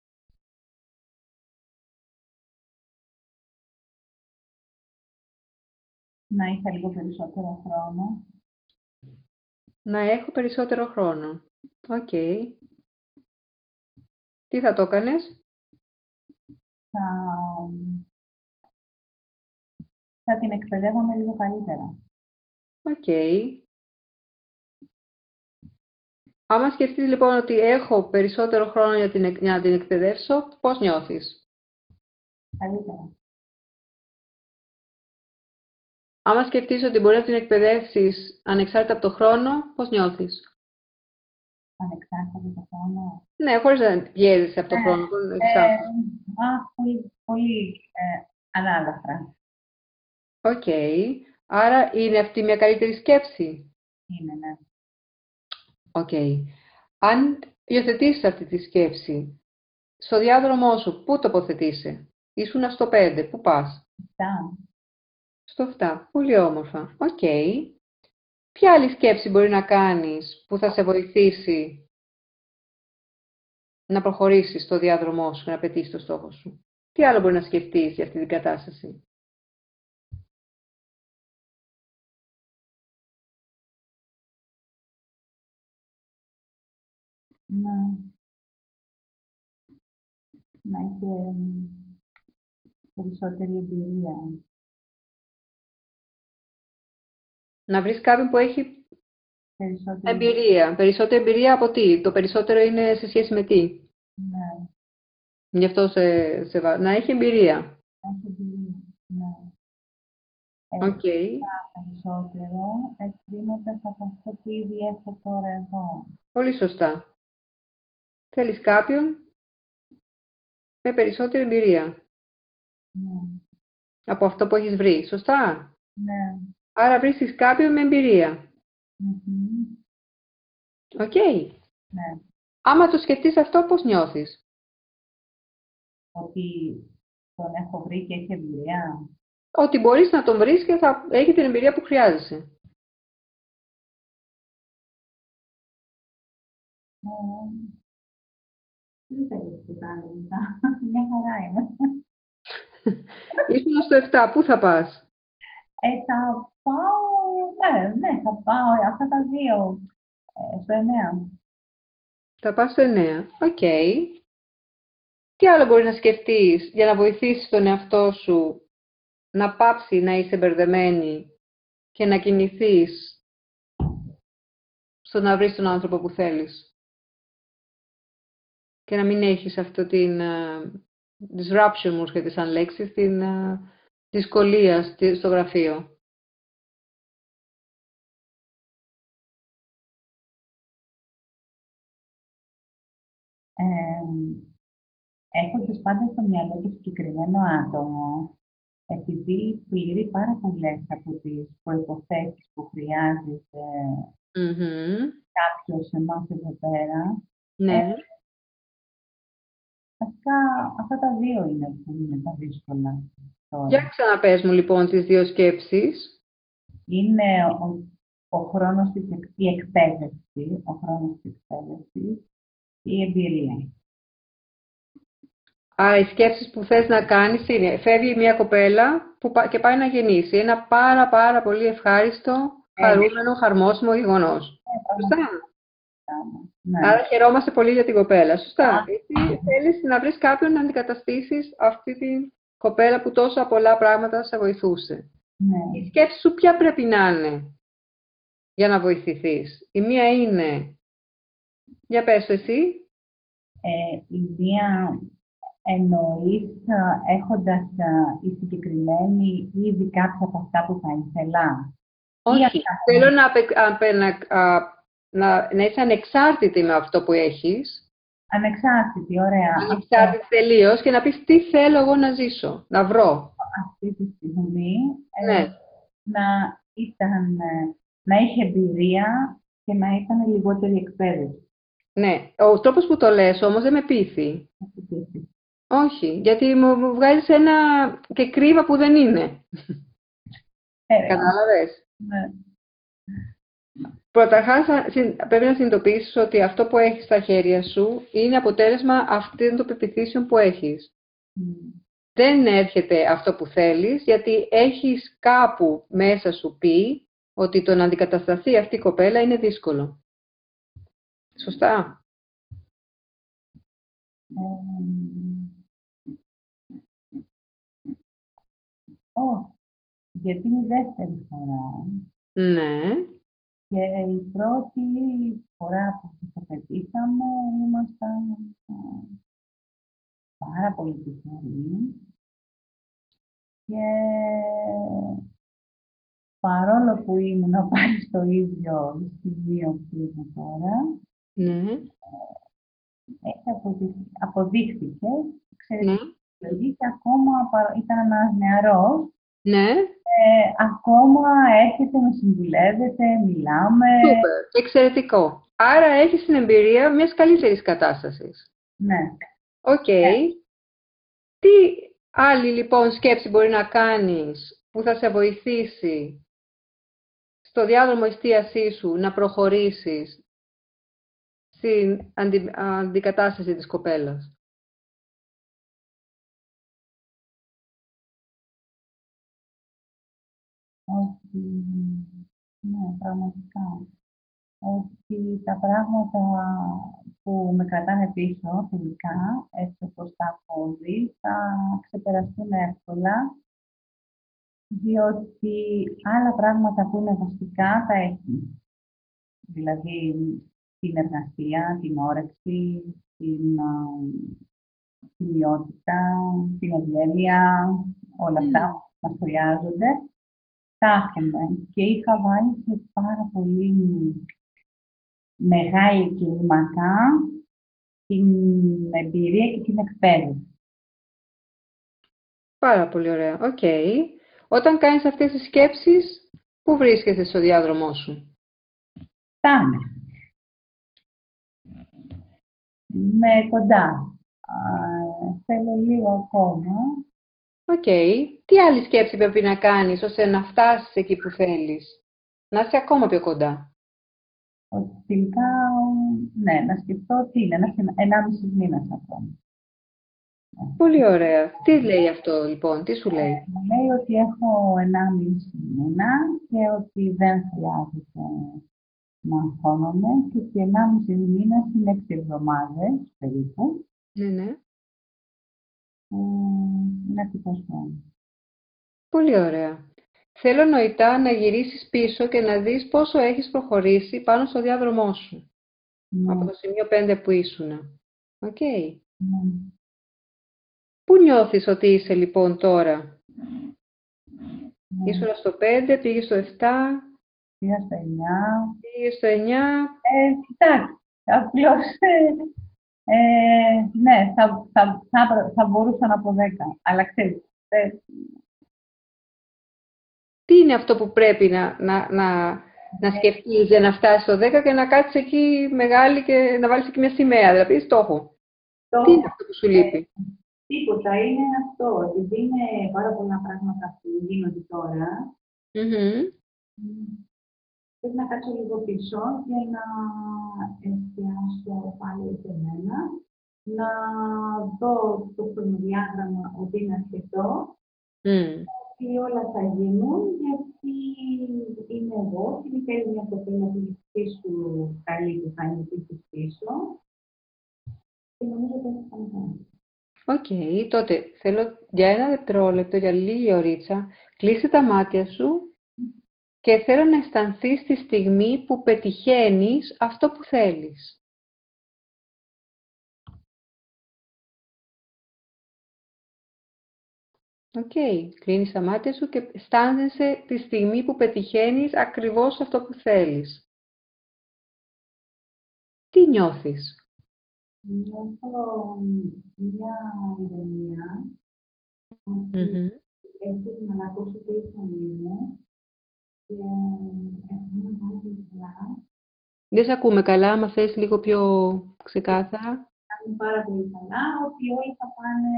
B: Να είχα λίγο περισσότερο χρόνο.
A: Να έχω περισσότερο χρόνο. Οκ. Τι θα το έκανες?
B: Θα την εκπαιδεύομαι λίγο καλύτερα.
A: Οκ. Άμα σκεφτείς λοιπόν ότι έχω περισσότερο χρόνο για να την εκπαιδεύσω, πώς νιώθεις?
B: Καλύτερα.
A: Άμα σκεφτείς ότι μπορεί να την εκπαιδεύσεις ανεξάρτητα από το χρόνο, πώς νιώθεις?
B: Ανεξάρτητα από το χρόνο.
A: Ναι, χωρίς να πιέζεσαι από το χρόνο.
B: Πολύ ανάλαφρα.
A: Οκ. Άρα είναι αυτή μια καλύτερη σκέψη?
B: Είναι, ναι.
A: Οκ. Αν υιοθετήσεις αυτή τη σκέψη, στο διάδρομό σου, πού τοποθετείσαι? Ήσουνα στο 5, πού πας?
B: 7.
A: Στο 7. Πολύ όμορφα. Οκ. Ποια άλλη σκέψη μπορεί να κάνεις που θα σε βοηθήσει να προχωρήσεις στο διάδρομό σου και να πετύχεις το στόχο σου? Τι άλλο μπορεί να σκεφτείς για αυτή την κατάσταση?
B: Να έχει περισσότερη εμπειρία.
A: Να βρεις κάποιον που έχει εμπειρία. Περισσότερη εμπειρία από τι? Το περισσότερο είναι σε σχέση με τι?
B: Ναι.
A: Γι' αυτό να έχει εμπειρία.
B: Έχει εμπειρία, ναι.
A: Οκ.
B: Περισσότερο εκκρίνοντας από αυτό που ήδη έχω τώρα εδώ.
A: Πολύ σωστά. Θέλεις κάποιον με περισσότερη εμπειρία.
B: Ναι.
A: Από αυτό που έχεις βρει. Σωστά.
B: Ναι.
A: Άρα βρίσκεις κάποιον με εμπειρία. Οκ.
B: Ναι.
A: Άμα το σκεφτείς αυτό, πώς νιώθεις?
B: Ότι τον έχω βρει και έχει εμπειρία.
A: Ότι μπορείς να τον βρεις και θα έχει την εμπειρία που χρειάζεσαι.
B: Δεν θέλεις που κάνει μετά. Μια χαρά είναι.
A: Ήσουν στο 7, πού θα πας?
B: Θα πάω, ναι, θα πάω αυτά τα δύο, στο 9.
A: Θα πας στο 9. Οκ. Τι άλλο μπορεί να σκεφτείς για να βοηθήσεις τον εαυτό σου να πάψει να είσαι μπερδεμένη και να κινηθείς στο να βρεις τον άνθρωπο που θέλεις και να μην έχεις αυτό την disruption, μου έρχεται σαν λέξη, την δυσκολία στο γραφείο?
B: Έχοντας πάντα στο μυαλό το συγκεκριμένο άτομο, επειδή πληρεί πάρα πολλές από τις προϋποθέσεις που χρειάζεται κάποιος εμάς εδώ πέρα,
A: Ναι.
B: αυτά τα δύο είναι που είναι τα δύσκολα τώρα.
A: Για ξαναπες μου λοιπόν τις δύο σκέψεις.
B: Είναι ο χρόνος η εκπαίδευση, ο χρόνος της εκπαίδευσης, η εμπειρία.
A: Άρα οι σκέψεις που θες να κάνεις είναι, φεύγει μια κοπέλα και πάει να γεννήσει. Ένα πάρα πολύ ευχάριστο, χαρούμενο, χαρμόσιμο γεγονός. Σωστά.
B: Ναι.
A: Άρα χαιρόμαστε πολύ για την κοπέλα. Σωστά. Εσύ θέλεις να βρεις κάποιον να αντικαταστήσεις αυτή την κοπέλα που τόσα πολλά πράγματα σε βοηθούσε.
B: Ναι.
A: Η σκέψη σου ποια πρέπει να είναι για να βοηθηθείς? Η μία είναι, για πες εσύ.
B: Η μία εννοείς έχοντας η συγκεκριμένη ήδη κάποια από αυτά που θα ήθελα?
A: Όχι. Θέλω να είσαι ανεξάρτητη με αυτό που έχεις.
B: Ανεξάρτητη, ωραία.
A: Ανεξάρτητη τελείως και να πεις τι θέλω εγώ να ζήσω, να βρω.
B: Αυτή τη στιγμή
A: Ναι.
B: να ήταν
C: να είχε εμπειρία και να ήταν λιγότερη εκπαίδευση.
A: Ναι, ο τρόπος που το λες όμως δεν με πείθει. Όχι, γιατί μου βγάζεις ένα και κρύβα που δεν είναι. Κατάλαβες.
C: Ναι.
A: Καταρχάς, πρέπει να συνειδητοποιήσεις ότι αυτό που έχεις στα χέρια σου είναι αποτέλεσμα αυτών των πεποιθήσεων που έχεις. Δεν έρχεται αυτό που θέλεις, γιατί έχεις κάπου μέσα σου πει ότι το να αντικατασταθεί αυτή η κοπέλα είναι δύσκολο. Σωστά.
C: Γιατί είναι η δεύτερη φορά.
A: Ναι.
C: Και η πρώτη φορά που συζητήσαμε ήμασταν πάρα πολύ τυχεροί. Και παρόλο που ήμουν πάλι στο ίδιο σημείο που είμαι τώρα,
A: Ναι.
C: αποδείχθηκε,
A: Ναι.
C: και ακόμα ήταν ένας νεαρός.
A: Ναι.
C: Ακόμα έρχεται, με συμβουλεύεται, μιλάμε.
A: Σούπερ, εξαιρετικό. Άρα έχεις την εμπειρία μιας καλύτερης κατάστασης.
C: Ναι.
A: Οκ. Τι άλλη λοιπόν σκέψη μπορεί να κάνεις που θα σε βοηθήσει στο διάδρομο εστίασή σου να προχωρήσεις στην αντικατάσταση της κοπέλας?
C: Ότι, ναι, πραγματικά, ότι τα πράγματα που με κρατάνε πίσω, τελικά, έτσι όπως τα έχω δει, θα ξεπεραστούν εύκολα, διότι άλλα πράγματα που είναι βασικά τα έχει. Δηλαδή, την εργασία, την όρεξη, την ποιότητα, την ευγένεια, όλα αυτά μας χρειάζονται. Τα έχουμε και είχα βάλει σε πάρα πολύ μεγάλη κλίμακα την εμπειρία και την εκπαίδευση.
A: Πάρα πολύ ωραία. Οκ. Όταν κάνεις αυτές τις σκέψεις, πού βρίσκεσαι στο διάδρομό σου?
C: Φτάμε. Είμαι κοντά. Θέλω λίγο ακόμα.
A: Οκ. Τι άλλη σκέψη πρέπει να κάνεις ώστε να φτάσεις εκεί που θέλεις? Να είσαι ακόμα πιο κοντά.
C: Ότι τελικά, ναι, να σκεφτώ τι είναι, 1,5 μήνας ακόμα.
A: Πολύ ωραία. Τι λέει αυτό λοιπόν, τι σου λέει?
C: Μου λέει ότι έχω 1,5 μήνα και ότι δεν χρειάζεται να αγχώνομαι και ότι 1,5 μήνα είναι 6 εβδομάδες περίπου.
A: Ναι.
C: Είναι αρκετός χρόνος.
A: Πολύ ωραία. Θέλω νοητά να γυρίσεις πίσω και να δεις πόσο έχεις προχωρήσει πάνω στο διάδρομό σου. Από το σημείο 5 που ήσουνα. Οκ. Πού νιώθεις ότι είσαι λοιπόν τώρα? Ήσουνα στο 5, πήγες στο 7.
C: Πήγα στο 9.
A: Πήγες στο 9.
C: Κοιτάξτε, απλώς, ναι, θα μπορούσα να πω 10, αλλά ξέρεις,
A: τι είναι αυτό που πρέπει να σκεφτείς για να φτάσεις στο 10 και να κάτσεις εκεί μεγάλη και να βάλεις εκεί μια σημαία, δηλαδή στόχο? Τι είναι αυτό που σου λείπει?
C: Τίποτα, είναι αυτό. Επειδή είναι πάρα πολλά πράγματα που γίνονται τώρα, πρέπει να κάτσω λίγο πίσω και να εστιάσω πάλι σε μένα, να δω το χρονοδιάγραμμα ότι είναι αρκετό, ότι όλα θα γίνουν, γιατί είμαι εγώ και είναι και μια κοπέλα που είναι πίσω καλή που θα είναι πίσω και νομίζω ότι θα είναι.
A: Οκ, τότε θέλω για 1 δευτερόλεπτο, για λίγη ωρίτσα, κλείσε τα μάτια σου και θέλω να αισθανθείς τη στιγμή που πετυχαίνεις αυτό που θέλεις. Οκ, κλείνεις τα μάτια σου και αισθάνεσαι τη στιγμή που πετυχαίνεις ακριβώς αυτό που θέλεις. Τι νιώθεις?
C: Νιώθω μια ηρεμία, ότι έχεις να ακούσω τι θα είναι Και έχουμε πάρα καλά.
A: Δεν σε ακούμε καλά, άμα θες λίγο πιο ξεκάθαρα.
C: Κάνουν πάρα πολύ καλά, ότι όλοι θα πάνε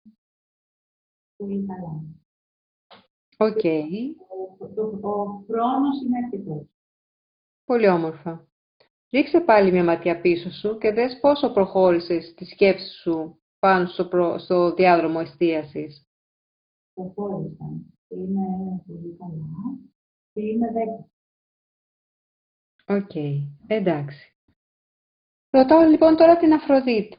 C: πολύ καλά.
A: Οκ.
C: Ο χρόνος είναι αρκετός.
A: Πολύ όμορφα. Ρίξε πάλι μια ματιά πίσω σου και δες πόσο προχώρησες τη σκέψη σου πάνω στο διάδρομο εστίασης.
C: Προχώρησα. Είναι πολύ καλά. Και είναι 10.
A: Οκ. Εντάξει. Ρωτάω λοιπόν τώρα την Αφροδίτη.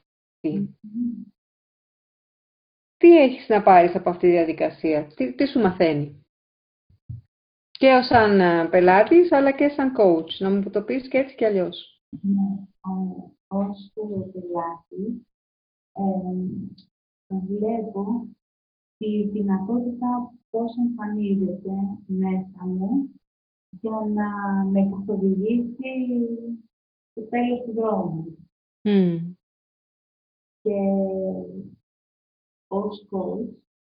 A: Τι έχεις να πάρεις από αυτή τη διαδικασία, τι σου μαθαίνει. Και ως σαν πελάτης, αλλά και σαν coach. Να μου το πεις και έτσι και αλλιώς.
C: Ναι, ως πελάτη βλέπω τη δυνατότητα πώς εμφανίζεται μέσα μου για να με καθοδηγήσει στο τέλος του δρόμου. Και ως coach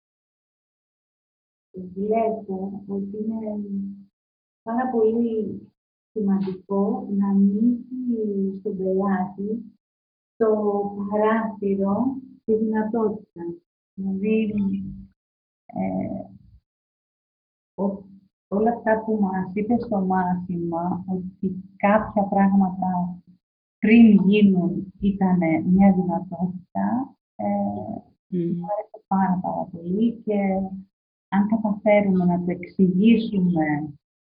C: βλέπω ότι είναι πάρα πολύ σημαντικό να ανοίγει στον πελάτη το παράθυρο τη δυνατότητα. Δηλαδή, όλα αυτά που μας είπε στο μάθημα, ότι κάποια πράγματα πριν γίνουν ήταν μια δυνατότητα, μου άρεσε πάρα πολύ και αν καταφέρουμε να το εξηγήσουμε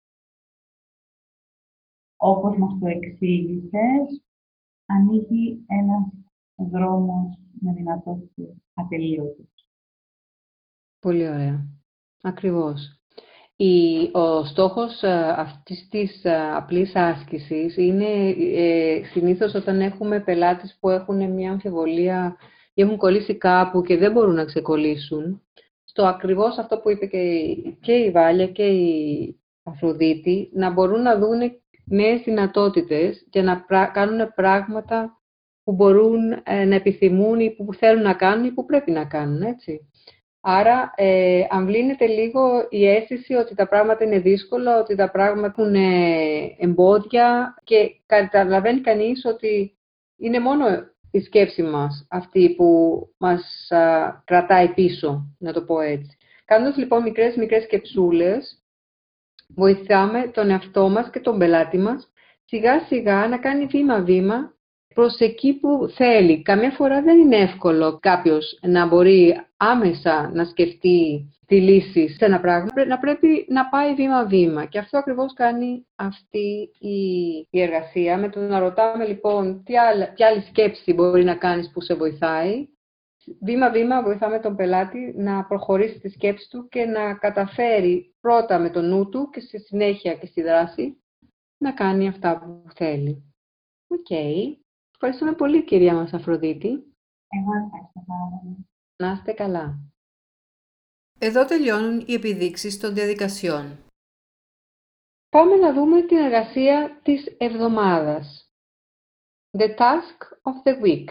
C: όπως μας το εξήγησες, ανοίγει ένας δρόμος με δυνατότητες ατελείωτες.
A: Πολύ ωραία. Ακριβώς. Ο στόχος αυτής της απλής άσκησης είναι συνήθως όταν έχουμε πελάτες που έχουν μια αμφιβολία ή έχουν κολλήσει κάπου και δεν μπορούν να ξεκολλήσουν, στο ακριβώς αυτό που είπε και η Βάλια και η Αφροδίτη, να μπορούν να δουν νέες δυνατότητες και να κάνουν πράγματα που μπορούν να επιθυμούν ή που θέλουν να κάνουν ή που πρέπει να κάνουν, έτσι. Άρα, αμβλύνεται λίγο η αίσθηση ότι τα πράγματα είναι δύσκολα, ότι τα πράγματα έχουν εμπόδια και καταλαβαίνει κανείς ότι είναι μόνο η σκέψη μας αυτή που μας κρατάει πίσω, να το πω έτσι. Κάνοντας λοιπόν μικρές σκεψούλες, βοηθάμε τον εαυτό μας και τον πελάτη μας σιγά σιγά να κάνει βήμα-βήμα προς εκεί που θέλει. Καμιά φορά δεν είναι εύκολο κάποιος να μπορεί άμεσα να σκεφτεί τη λύση σε ένα πράγμα. Να πρέπει να πάει βήμα-βήμα. Και αυτό ακριβώς κάνει αυτή η εργασία. Με το να ρωτάμε λοιπόν τι άλλη σκέψη μπορεί να κάνεις που σε βοηθάει. Βήμα-βήμα βοηθάμε τον πελάτη να προχωρήσει τη σκέψη του και να καταφέρει πρώτα με το νου του και στη συνέχεια και στη δράση να κάνει αυτά που θέλει. Οκ. Ευχαριστούμε πολύ, κυρία μας Αφροδίτη.
C: Εγώ ευχαριστώ πάρα πολύ.
A: Να είστε καλά. Εδώ τελειώνουν οι επιδείξεις των διαδικασιών. Πάμε να δούμε την εργασία της εβδομάδας. The task of the week.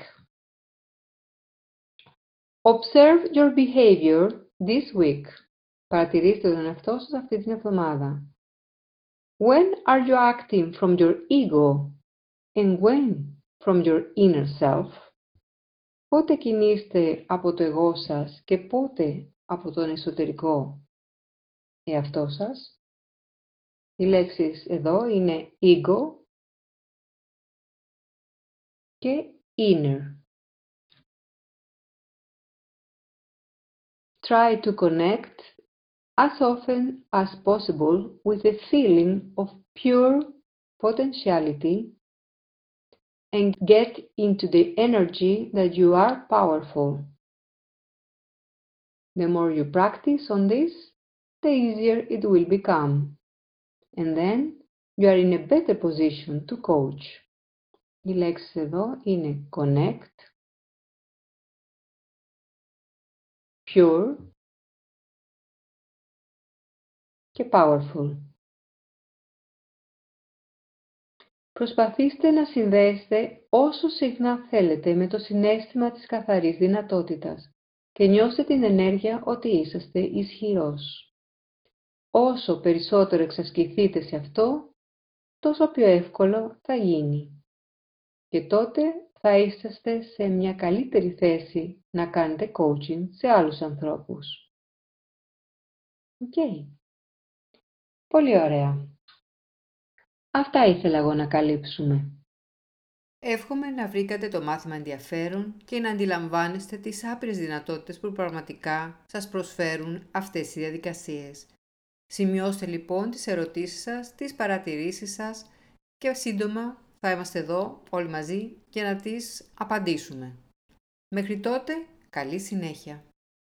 A: Observe your behavior this week. Παρατηρήστε τον εαυτό σας αυτή την εβδομάδα. When are you acting from your ego and when from your inner self? Πότε κινείστε από το εγώ σας και πότε από τον εσωτερικό εαυτό σας? Οι λέξεις εδώ είναι ego και inner. Try to connect as often as possible with the feeling of pure potentiality and get into the energy that you are powerful. The more you practice on this, the easier it will become. And then you are in a better position to coach. Οι λέξεις εδώ είναι connect, pure και powerful. Προσπαθήστε να συνδέσετε όσο συχνά θέλετε με το συναίσθημα της καθαρής δυνατότητας και νιώστε την ενέργεια ότι είσαστε ισχυρός. Όσο περισσότερο εξασκηθείτε σε αυτό, τόσο πιο εύκολο θα γίνει. Και τότε θα είσαστε σε μια καλύτερη θέση να κάνετε coaching σε άλλους ανθρώπους. Οκ. Πολύ ωραία. Αυτά ήθελα εγώ να καλύψουμε. Εύχομαι να βρήκατε το μάθημα ενδιαφέρον και να αντιλαμβάνεστε τις άπειρες δυνατότητες που πραγματικά σας προσφέρουν αυτές οι διαδικασίες. Σημειώστε λοιπόν τις ερωτήσεις σας, τις παρατηρήσεις σας και σύντομα θα είμαστε εδώ όλοι μαζί για να τις απαντήσουμε. Μέχρι τότε, καλή συνέχεια!